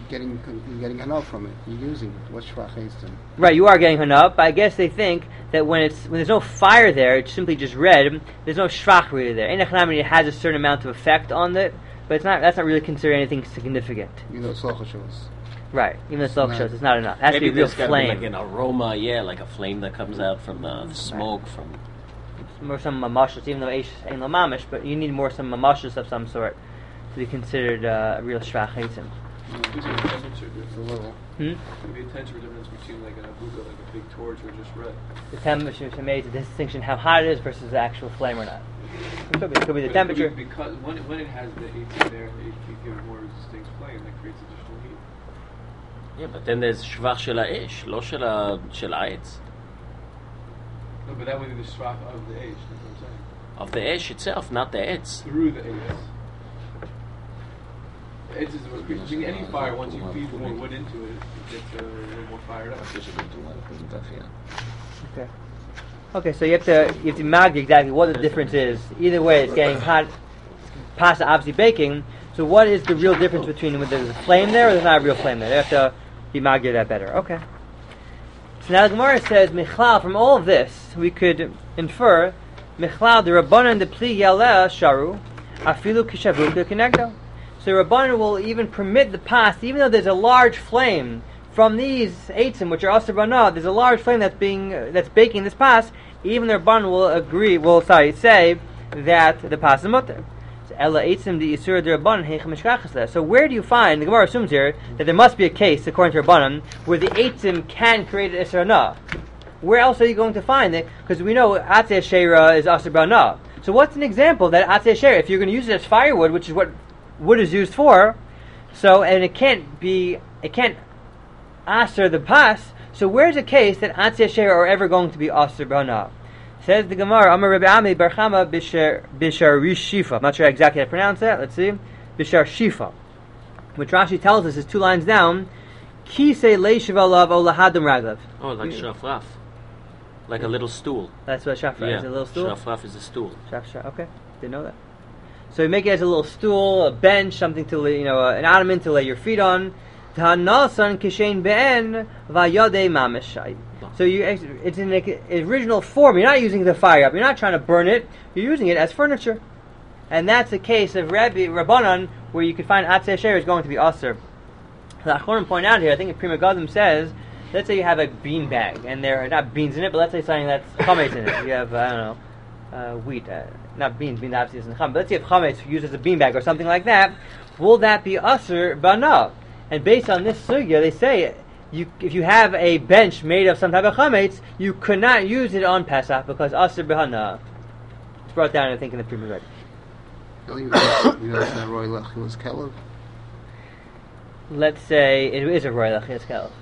getting you're getting enough from it. You're using it. What's shvach eitzim? Right, you are getting hung up. But I guess they think that when it's when there's no fire there, it's simply just red. There's no shvach really there. Ein echanami, it has a certain amount of effect on it, but it's not. That's not really considered anything significant. You know, slocha shows. Right, even the It's sloch not- shows it's not enough. It has Maybe to be real there's got to be flame, like an aroma, yeah, like a flame that comes out from the smoke from. more some mamashos, even though eish ain't lamamish, but you need more some mamashos of some sort to be considered uh, a real shvach eitzim. There's a temperature It's a difference. little. Hmm? There'd be a temperature difference between like an abuka, like a big torch, or just red. The temperature to make the distinction how hot it is versus the actual flame or not. It could be, it could be the But it could temperature. be because when it, when it has the eighteen there, it can give it more distinct flame that creates additional heat. Yeah, but then there's shvach shel ha'esh, lo shel ha- shel ha'etz. No, but that would be the shvach of the age. That's what I'm saying. Of the esh itself, not the etz. Through the age. The age is what, I mean, any fire. Once you feed more wood into it, it gets uh, a little more fired up. Okay. Okay, so you have to you have to mark exactly what the difference is. Either way, it's getting hot. Pasta obviously baking. So what is the real difference between whether there's a flame there or there's not a real flame there? You have to be magir that better. Okay. So now the Gemara says, Michlal, from all of this, we could infer, Michlal, the Rabbanan, the Pli Yaleh, Sharu, Afilu Kishavuka Kinegdo. So the Rabbanan will even permit the past, even though there's a large flame from these eitzim, which are Asr Banah, there's a large flame that's being, uh, that's baking this past, even the Rabbanan will agree, will, sorry, say that the past is mutter. So where do you find, the Gemara assumes here, that there must be a case, according to Rabbanan, where the eitzim can create an Isra Nah. Where else are you going to find it? Because we know Atzeh Sheira is Asr Banah. So what's an example that Atzeh Sheira, if you're going to use it as firewood, which is what wood is used for, so, and it can't be, it can't Asr the pas, so where's a case that Atzeh Sheira are ever going to be Asr Banah? Says the Gemara, Amar Rabbi Ami Bar Chama Bishar Shifa. I'm not sure exactly how to pronounce that. Let's see. Bishar Shifa. Which Rashi tells us is two lines down. Ki se leishiva lav o lahadam raglav. Oh, like shafraf. Like a little stool. That's what shafra Yeah, is, a little stool? shafraf is a stool. Shaf, shaf, okay. Didn't know that. So you make it as a little stool, a bench, something to lay, you know, uh, an ottoman to lay your feet on. Ta'nasan kishein be'en vayodei mameshai. So you, it's in the original form. You're not using the fire up. You're not trying to burn it. You're using it as furniture. And that's the case of Rabbi Rabbanan, where you can find Atzeh Sheira is going to be Aser. The Achronim point out here, I think Prima Gadim says, let's say you have a bean bag, and there are not beans in it, but let's say something that's chametz in it. You have, I don't know, uh, wheat, uh, not beans, beans obviously isn't chametz, but let's say you have chametz used as a bean bag or something like that. Will that be Aser Bana? And based on this sugya, they say, You, if you have a bench made of some type of chametz, you could not use it on Pesach because Asr B'Hana. It's brought down, I think, in the Prima Gadim. You know, it's not Roy Lechil's Kelev. Let's say it is a Roy Lachis Kelv.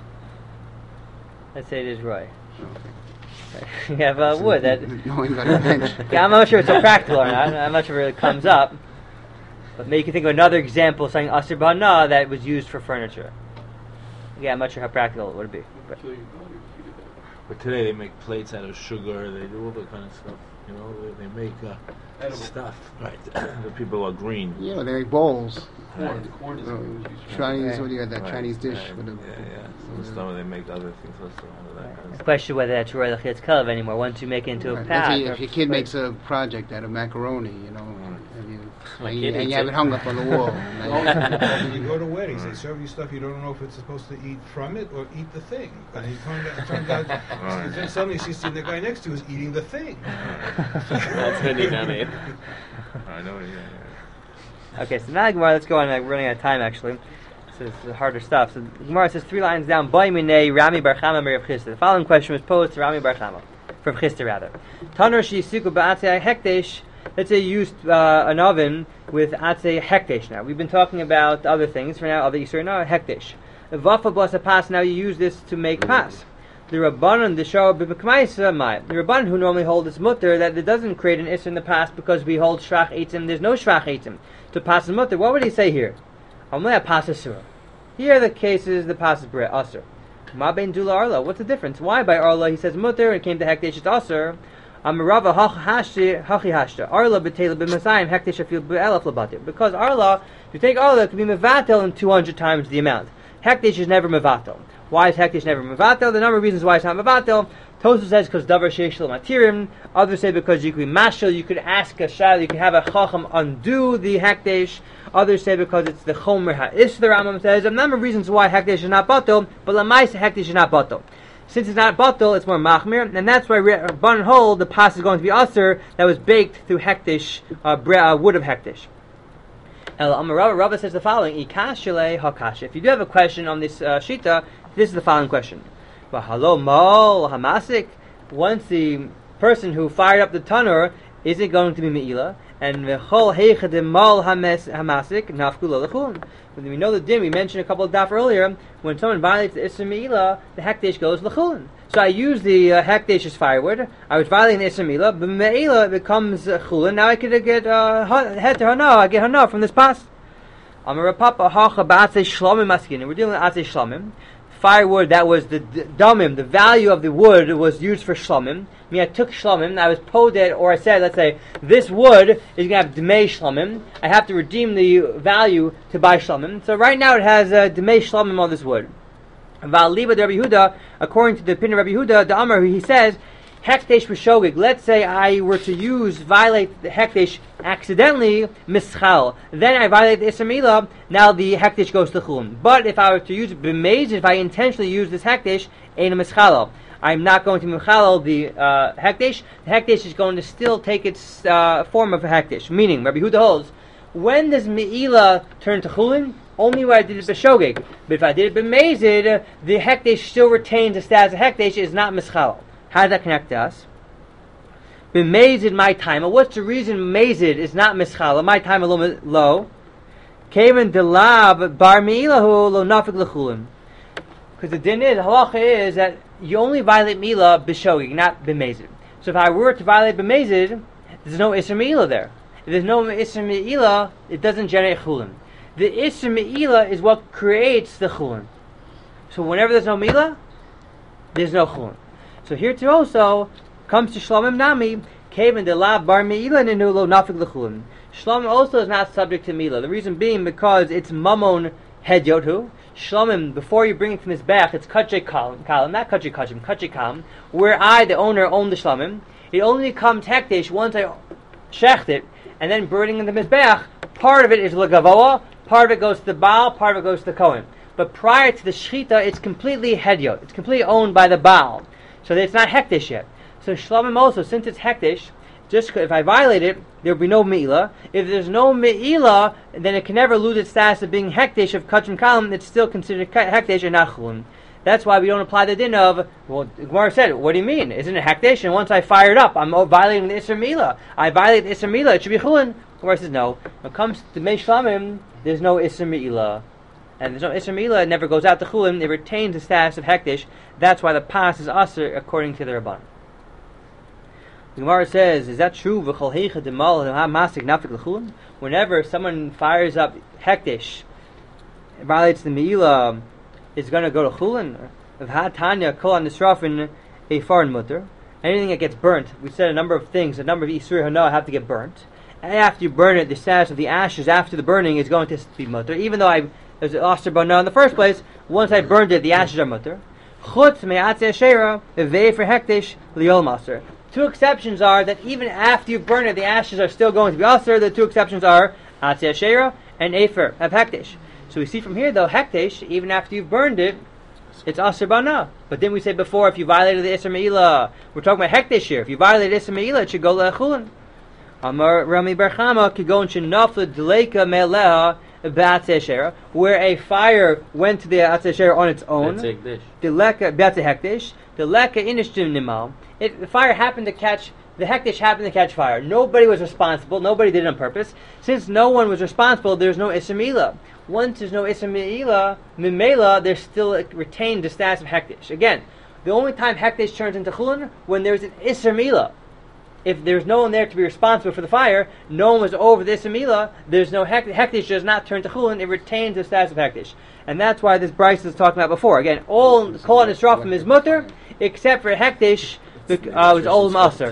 Let's say it is Roy. Okay. You have uh, wood that. No, you got a bench. Yeah, I'm not sure it's so practical or not. I'm not sure if it comes up. But maybe you can think of another example of something Asr B'Hana that was used for furniture. Yeah, I'm not sure how practical it would be. But Kill your body if you did that. But today they make plates out of sugar. They do all that kind of stuff. You know, they, they make uh, Edible. stuff. Right. The people are green. Yeah, they make bowls. Corn, corn is Uh, what was used for. Chinese, what do you got? That Right. Chinese dish Yeah, with a. yeah, yeah. So some of them make other things also out of that kind of the stuff. question whether that's Roy Lachis Kelv anymore. Once you make it into a Right. pat. Let's say or- if your kid but- makes a project out of macaroni, you know, and you, My and kid you, and eats you have it. it hung up on the wall. When you go to weddings, they serve you stuff you don't know if it's supposed to eat from it or eat the thing. And you turn out, turns out Right. then suddenly you see the guy next to you is eating the thing. That's when you done it. I know, yeah, yeah. Okay, so now the Gemara, let's go on. Like, we're running out of time, actually. This is the harder stuff. So the Gemara says three lines down, Boy Minei Rami Bar Chama Rav Chisda. The following question was posed to Rami Bar Chama, from Chisda rather. Tanur Shisuku Ba'atzei Hekdesh. Let's say you used uh, an oven with Atzei Hekdesh now. We've been talking about other things for now, other Yisur, now Hekdesh. Vafa Blasa Pas, now you use this to make pas. The Rabbanan, the Shah B'Bekmaisa Mai. The Rabbanan who normally hold this mutter that it doesn't create an Isser in the past because we hold Shrach Eitzim, there's no Shrach Eitzim. To pass the mutter, what would he say here? Amlea Pas Asura. Here the case is the Pas Bre Asur. Ma Ben Dula Arla. What's the difference? Why by Arla he says mutter and it came to Hekdesh it's Asur? Amarava Hachi Hashta. Arla B'Tela B'Masayim Hekdesh Afil B'Elaf Labatir. Because Arla, if you take Arla, it could be Mevatel in two hundred times the amount. Hekdesh is never mevatel. Why is Hekdesh never mevatel? The number of reasons why it's not mevatel. Tosfos says because davar sheish lo matirim. Others say because you could be mashal, you could ask a shal, you could have a chacham undo the Hekdesh. Others say because it's the chomer ha'is, the Rambam says. A number of reasons why Hekdesh is not batel, but lamaisa Hekdesh is not batel. Since it's not batel, it's more machmir, and that's why Rabbanan hold the pas is going to be aser that was baked through Hekdesh, uh, bre- uh, wood of Hekdesh. El Amar Rava, Rava says the following: Ikashile hakasha. If you do have a question on this uh, shita, this is the following question: V'halo mal hamasik. Once the person who fired up the tanur, is it going to be meila? And v'chol heichadim mal hamasik nafku lo lechun. When we know the din, we mentioned a couple of daf earlier. When someone violates the Isser Me'ilah, the Hekdesh goes lechulin. So I use the uh, Hekdesh as firewood. I was violating the Isser Me'ilah, but Me'ilah it becomes uh, chulin. Now I could uh, get uh, head to hana. I get hana from this pas. Amar Papa hacha ba'atzei shlomim maskin. We're dealing with atzei shlomim. Firewood that was the d- damim. The value of the wood was used for shlomim. I mean, I took shlomim. I was poded, or I said, let's say, this wood is going to have dmei shlomim. I have to redeem the value to buy shlomim. So right now it has uh, dmei shlomim on this wood. Va'aliba de Rabbi Yehuda, according to the opinion of Rabbi Yehuda, the Amar, he says, Hekdesh b'shogeg. Let's say I were to use, violate the Hekdesh accidentally, mischal. Then I violate the Isser Me'ilah, now the Hekdesh goes to chulun. But if I were to use it b'meiz, if I intentionally use this Hekdesh, ein mischalo. I'm not going to michalo the uh, Hekdesh. The Hekdesh is going to still take its uh, form of a Hekdesh. Meaning, Rabbi Yehuda holds, when does Me'ilah turn to chulun? Only when I did it b'shogeg. But if I did it b'meizid, the Hekdesh still retains the status of Hekdesh, is not mischalo. How does that connect to us? B'mezid my time. What's the reason mezid is not mischala? My time a little low. Kaven delab bar meilahu lo nafik lechulim. Because the din is, halacha is that you only violate milah b'shogeg, not b'mezid. So if I were to violate b'mezid, there's no isser milah there. If there's no isser milah, it doesn't generate chulim. The isser milah is what creates the chulim. So whenever there's no milah, there's no chulim. So here too also comes to Shlomim Nami, Kaven de la bar me'ilah nenulo nafik lechulim. Shlomim also is not subject to milah. The reason being because it's mamon hedyotu. Shlomim, before you bring it from his back, it's kachei kalim, not kachei kachim, kachei kalim, where I, the owner, own the Shlomim. It only becomes hekdesh once I shecht it, and then burning in the mizbeach. Part of it is legavoa, part of it goes to the Baal, part of it goes to the Kohen. But prior to the shechita, it's completely hedyot. It's completely owned by the Baal. So it's not hekdesh yet. So shlomim also, since it's hekdesh, just if I violate it, there will be no me'ilah. If there's no me'ilah, then it can never lose its status of being hekdesh of kachim kalim. It's still considered hekdesh and not chulun. That's why we don't apply the din of, well, Gemara said, what do you mean? Isn't it hekdesh? And once I fire it up, I'm violating the Isser Me'ilah. I violate the Isser Me'ilah, it should be chulun. Gemara says, no. When it comes to mei shlamim, there's no Isser Me'ilah. And there's no Isser Me'ilah, it never goes out to chulun. It retains the status of hekdesh. That's why the pas is aser according to the Rabban. The Gemara says, is that true? Whenever someone fires up hekdesh, it violates the me'ilah, it's going to go to chulun. Of hatanya kol nisrafin a foreign mutter. Anything that gets burnt, we said a number of things, a number of isur hana have to get burnt. And after you burn it, the status of the ashes after the burning is going to be mutter. Even though I there's an aser bana in the first place, once I burned it, the ashes are mutter. Chutz me'atzeh sheira vei for hekdesh liol maser. Two exceptions are that even after you burn it, the ashes are still going to be aser. The two exceptions are atzeh sheira and efer of hekdesh. So we see from here, though, hekdesh, even after you've burned it, it's aser bana. But then we said before, if you violated the Isser Me'ilah, we're talking about hekdesh here. If you violated Isser Me'ilah, it should go lechulin. Amar Rami Bar Chama kigon shenafla deleika me'leha b'atzeh sheira, where a fire went to the atzeh sheira on its own. Hekdesh. Deleka b'atzeh hekdesh. Deleka inishtim nimal. It, the fire happened to catch, the hekdesh happened to catch fire. Nobody was responsible. Nobody did it on purpose. Since no one was responsible, there's no Isser Me'ilah. Once there's no Isser Me'ilah, Mimela, there's still retained the status of hekdesh. Again, the only time hekdesh turns into chulun, when there's an Isser Me'ilah. If there's no one there to be responsible for the fire, no one was over the Isser Me'ilah, there's no hek- hekdesh does not turn to chulun, it retains the status of hekdesh. And that's why this Bryce is talking about before. Again, all kol nisrafim is mutter, except for hekdesh, uh, was old maser.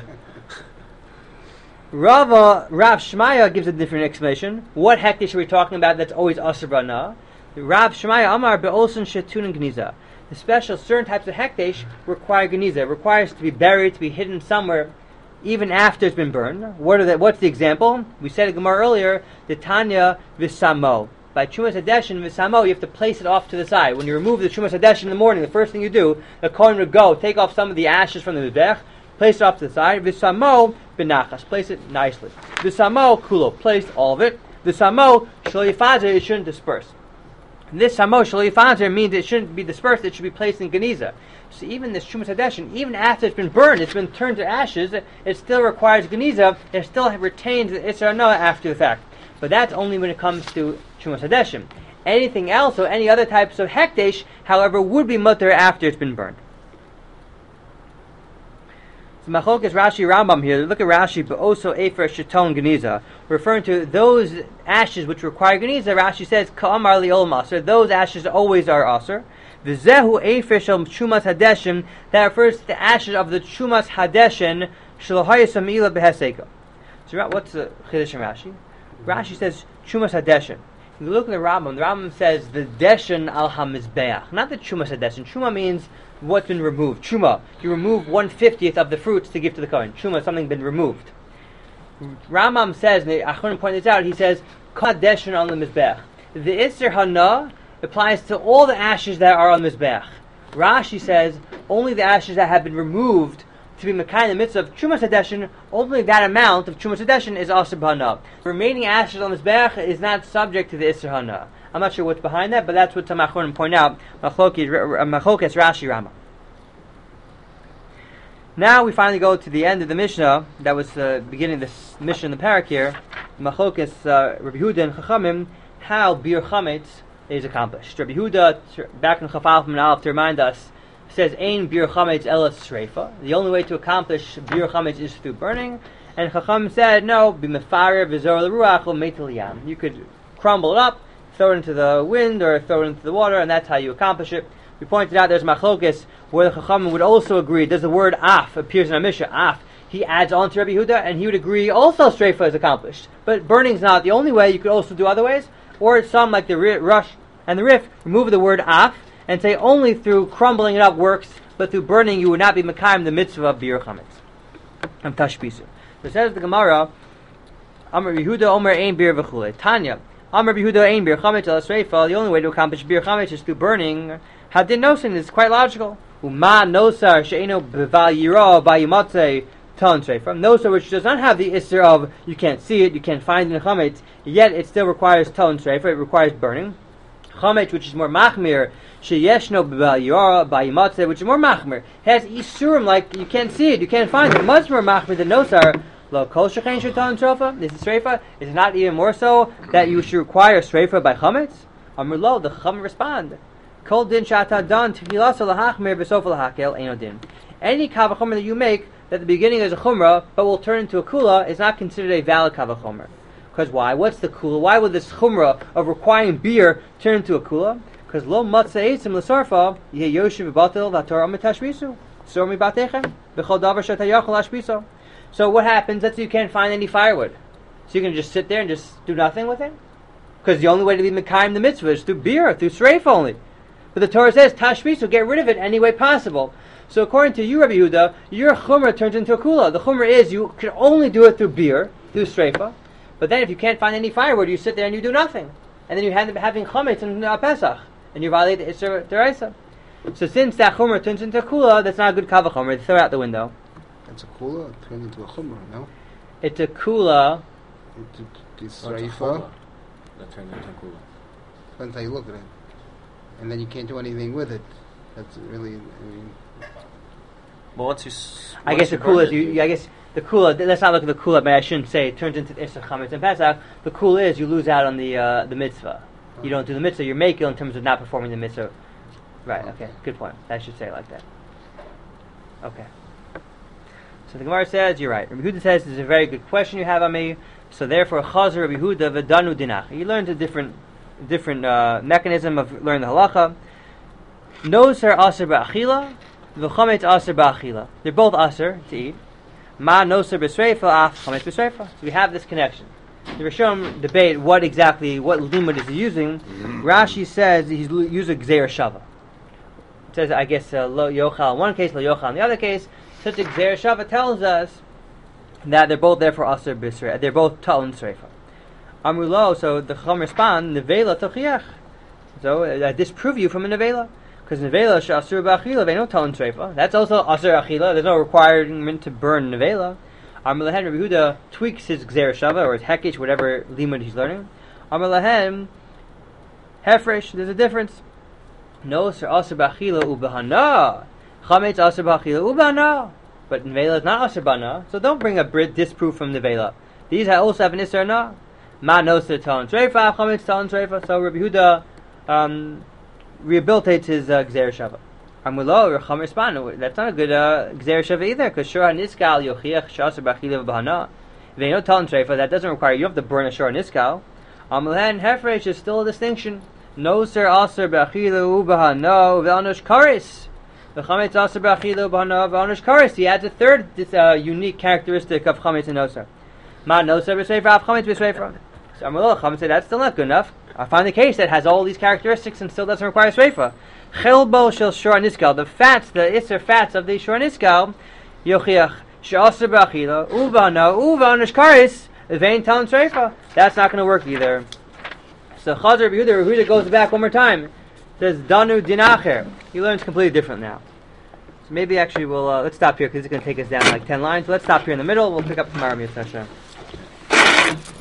Rava, Rav Shmaya gives a different explanation. What hekdesh are we talking about that's always aser bana? Rav Shemaya Amar be'osen shetun geniza. The special certain types of hekdesh require geniza. It requires to be buried, to be hidden somewhere, even after it's been burned. What are the, what's the example? We said in Gemara earlier, the Tanya Visamo. By Chumas Hadeshin Visamo, you have to place it off to the side. When you remove the Chumas Hadeshin in the morning, the first thing you do, the Kohen would go, take off some of the ashes from the Mizbech, place it off to the side. Visamo Benachas, place it nicely. Visamo Kulo, place all of it. Visamo Shlo Yifazer, it shouldn't disperse. This Samo Shlo Yifazer means it shouldn't be dispersed, it should be placed in Geniza. So even this Chumas Hadeshin, even after it's been burned, it's been turned to ashes, it still requires Geniza, it still retains the Isra Noah after the fact. But that's only when it comes to Chumas Hadeshim. Anything else, or any other types of hekdesh, however, would be mutter after it's been burned. So Machlok is Rashi Rambam here. Look at Rashi, but also Efer Sheton Geniza, referring to those ashes which require Geniza. Rashi says Ka'amar Li'ol Maser. Those ashes always are Aser. V'zehu Efer Shel Chumas Hadeshim. That refers to the ashes of the Chumas Hadeshin Shlohayasam Ila Beheseka. So what's the Chiddush in Rashi? Rashi says Chumas Hadeshin. If you look at the Rambam, the Rambam says the Deshin al HaMizbeach, not the Chumas Hadeshin. Chuma means what's been removed. Chuma, you remove one fiftieth of the fruits to give to the Kohen. Chuma, something been removed. Rambam says, and the Achronim point this out, he says Kol Deshin al Mizbeach. The Isser Hana applies to all the ashes that are on the Mizbeach. Rashi says only the ashes that have been removed to be Mekai in the midst of Chumas Hadeshin, only that amount of Chumas Hadeshin is Asr B'Hana. The remaining ashes on this Mizbeach is not subject to the Isser Hana. I'm not sure what's behind that, but that's what some Achronim point out. Machlokes Rashi Rama. Now we finally go to the end of the Mishnah. That was the beginning of this Mishnah in the parak here. Machlokes uh, Rabbi Yehuda and Chachamim, how Bir Chametz is accomplished. Rabbi Yehuda, back in Chafal from Aleph, to remind us, says Ein Bir Chametz Ela Sreifa. The only way to accomplish Bir Chametz is through burning. And Chacham said, no, B'mefarer v'zor l'ruach l'meitel yam. You could crumble it up, throw it into the wind, or throw it into the water, and that's how you accomplish it. We pointed out there's machlokes where the Chacham would also agree. Does the word af appears in our Mishnah? Af. He adds on to Rabbi Yehuda, and he would agree also Sreifa is accomplished. But burning's not the only way. You could also do other ways. Or some, like the Rush and the Rif, remove the word af, and say only through crumbling it up works, but through burning you would not be Mekayim the mitzvah of Bir Chametz. And Tashbisu. So says the Gemara, Amar Yehuda Omer Ein Bir V'chule. Tanya, Amar Yehuda Ein Bir Chametz Ela Sreifa. The only way to accomplish Bir Chametz is through burning. Hadin Nosin is quite logical. Uma Nosar She'eno B'val Yira B'yimatzei Ton Sreifa. Nosar which does not have the Isser of you can't see it, you can't find it in Chametz, yet it still requires Ton Sreifa, it requires burning. Chametz, which is more machmir, sheyeshno b'yara b'yimatzeh, which is more machmir, has isurim like you can't see it, you can't find it, much more machmir than nosar. Lo kol shechein shetan sreifa. This is sreifa. Is it not even more so that you should require sreifa by chametz? Amr lo, the chacham respond. Kol din shata dan tefilasa lahachmir v'sofa lahakel eino din. Any kavachomer that you make that the beginning is a chumrah but will turn into a kula is not considered a valid kavachomer. Because why? What's the kula? Why would this chumrah of requiring beer turn into a kula? Because lo matzah eitzim l'sarfa yeh yoshiv v'batil v'ator amitashmisu sor mibatechem v'chol davar shetayachol ashmiso. So what happens? Let's say you can't find any firewood, so you can just sit there and just do nothing with it. Because the only way to be mekayim the mitzvah is through beer, through sreif only. But the Torah says tashmisu, get rid of it any way possible. So according to you, Rabbi Yehuda, your chumrah turns into a kula. The chumrah is you can only do it through beer, through sreifa. But then if you can't find any firewood, you sit there and you do nothing. And then you end up having chametz and uh, Pesach. And you violate the Isser Deraisa. So since that chumrah turns into a kula, that's not a good kava chumrah. Throw it out the window. That's a kula? It turns into a chumrah, no? It's a kula. It's a, it's Oh, it's a reifa. chumrah. That turns into a kula. Depends how you look at it. And then you can't do anything with it. That's really, I mean... Well, once you, s- I once guess the you burn kula is, it, you, I guess the kula, let's not look at the kula, but I shouldn't say it turns into Isser Chametz and Pesach. The kula is you lose out on the uh, the mitzvah. You don't do the mitzvah, you're making in terms of not performing the mitzvah. Right, okay, good point. I should say it like that. Okay. So the Gemara says, you're right. Rabbi Yehuda says, this is a very good question you have on me. So therefore, Chazer Rabbi Yehuda v'danu dinach. He learned a different different uh, mechanism of learning the halacha. Noser aser ba'achila, v'chametz aser ba'achila. They're both aser to eat. Ma noser b'sreifa, af chametz b'sreifa. So we have this connection. the Rishonim debate what exactly, what limud is he using. Rashi says he's l- using Gzeir Shava. It says, I guess, uh, Lo Yochal in one case, Lo Yochal in the other case. Such a Gzeir Shava tells us that they're both there for Aser B'Israel. They're both Ta'un Sreifa. Amrulo, so the Chum respond, Nevela Tochiach. So I uh, disprove you from a Nevela. Because Nevela Sh'Asur B'Achila, they don't Ta'un Sreifa. That's also Aser Achila. There's no requirement to burn Nevela. Amrulahen, Rabbi Yehuda tweaks his Gzeir Shava, or his Hekish, whatever limud he's learning. Amrulahen, Hefresh, there's a difference. No, Sir Aser B'Achila Ubahana. Chametz Aser B'Achila Ubahana. But Nevela is not Aser B'Hana, so don't bring a Brit disproof from Nevela. These also have an Isser Na. Ma Noser Ta'on Treifa, Chametz Ta'on Treifa. So Rabbi Yehuda um, rehabilitates his uh, Gzeir Shava. Amulo, Recham respond, that's not a good uh, Gzeir Shava either, because Shura Niskal Yochiach Shaser B'Achila B'Hana. If they don't Ta'on Treifa, that doesn't require, you don't have to burn a Shura Niskal. Amulhan Hefresh is still a distinction. Noser Aser B'Achila Ubahana V'Anosh Karis. The Chametz Aser B'Achila Ubahana V'Anosh Karis. He adds a third this, uh, unique characteristic of Chametz and Noser. Ma Noser B'Sreifra, Av Chametz B'Sreifra. So Amullah Chametz said, that's still not good enough. I find the case that has all these characteristics and still doesn't require Sreifa. Chelbo shel Shura Niskal, the fats, the Isser fats of the Shura Niskal, Yochiach, She'aser B'Achila, Ubahana, Uva'anosh Karis, Vein Talon Sreifa. That's not going to work either. So Chazar B'Yehuda, Yehuda goes back one more time. Says Danu Dinacher. He learns completely different now. So maybe actually we'll uh, let's stop here because it's going to take us down like ten lines. So let's stop here in the middle. We'll pick up tomorrow, Mitzvah Hashem.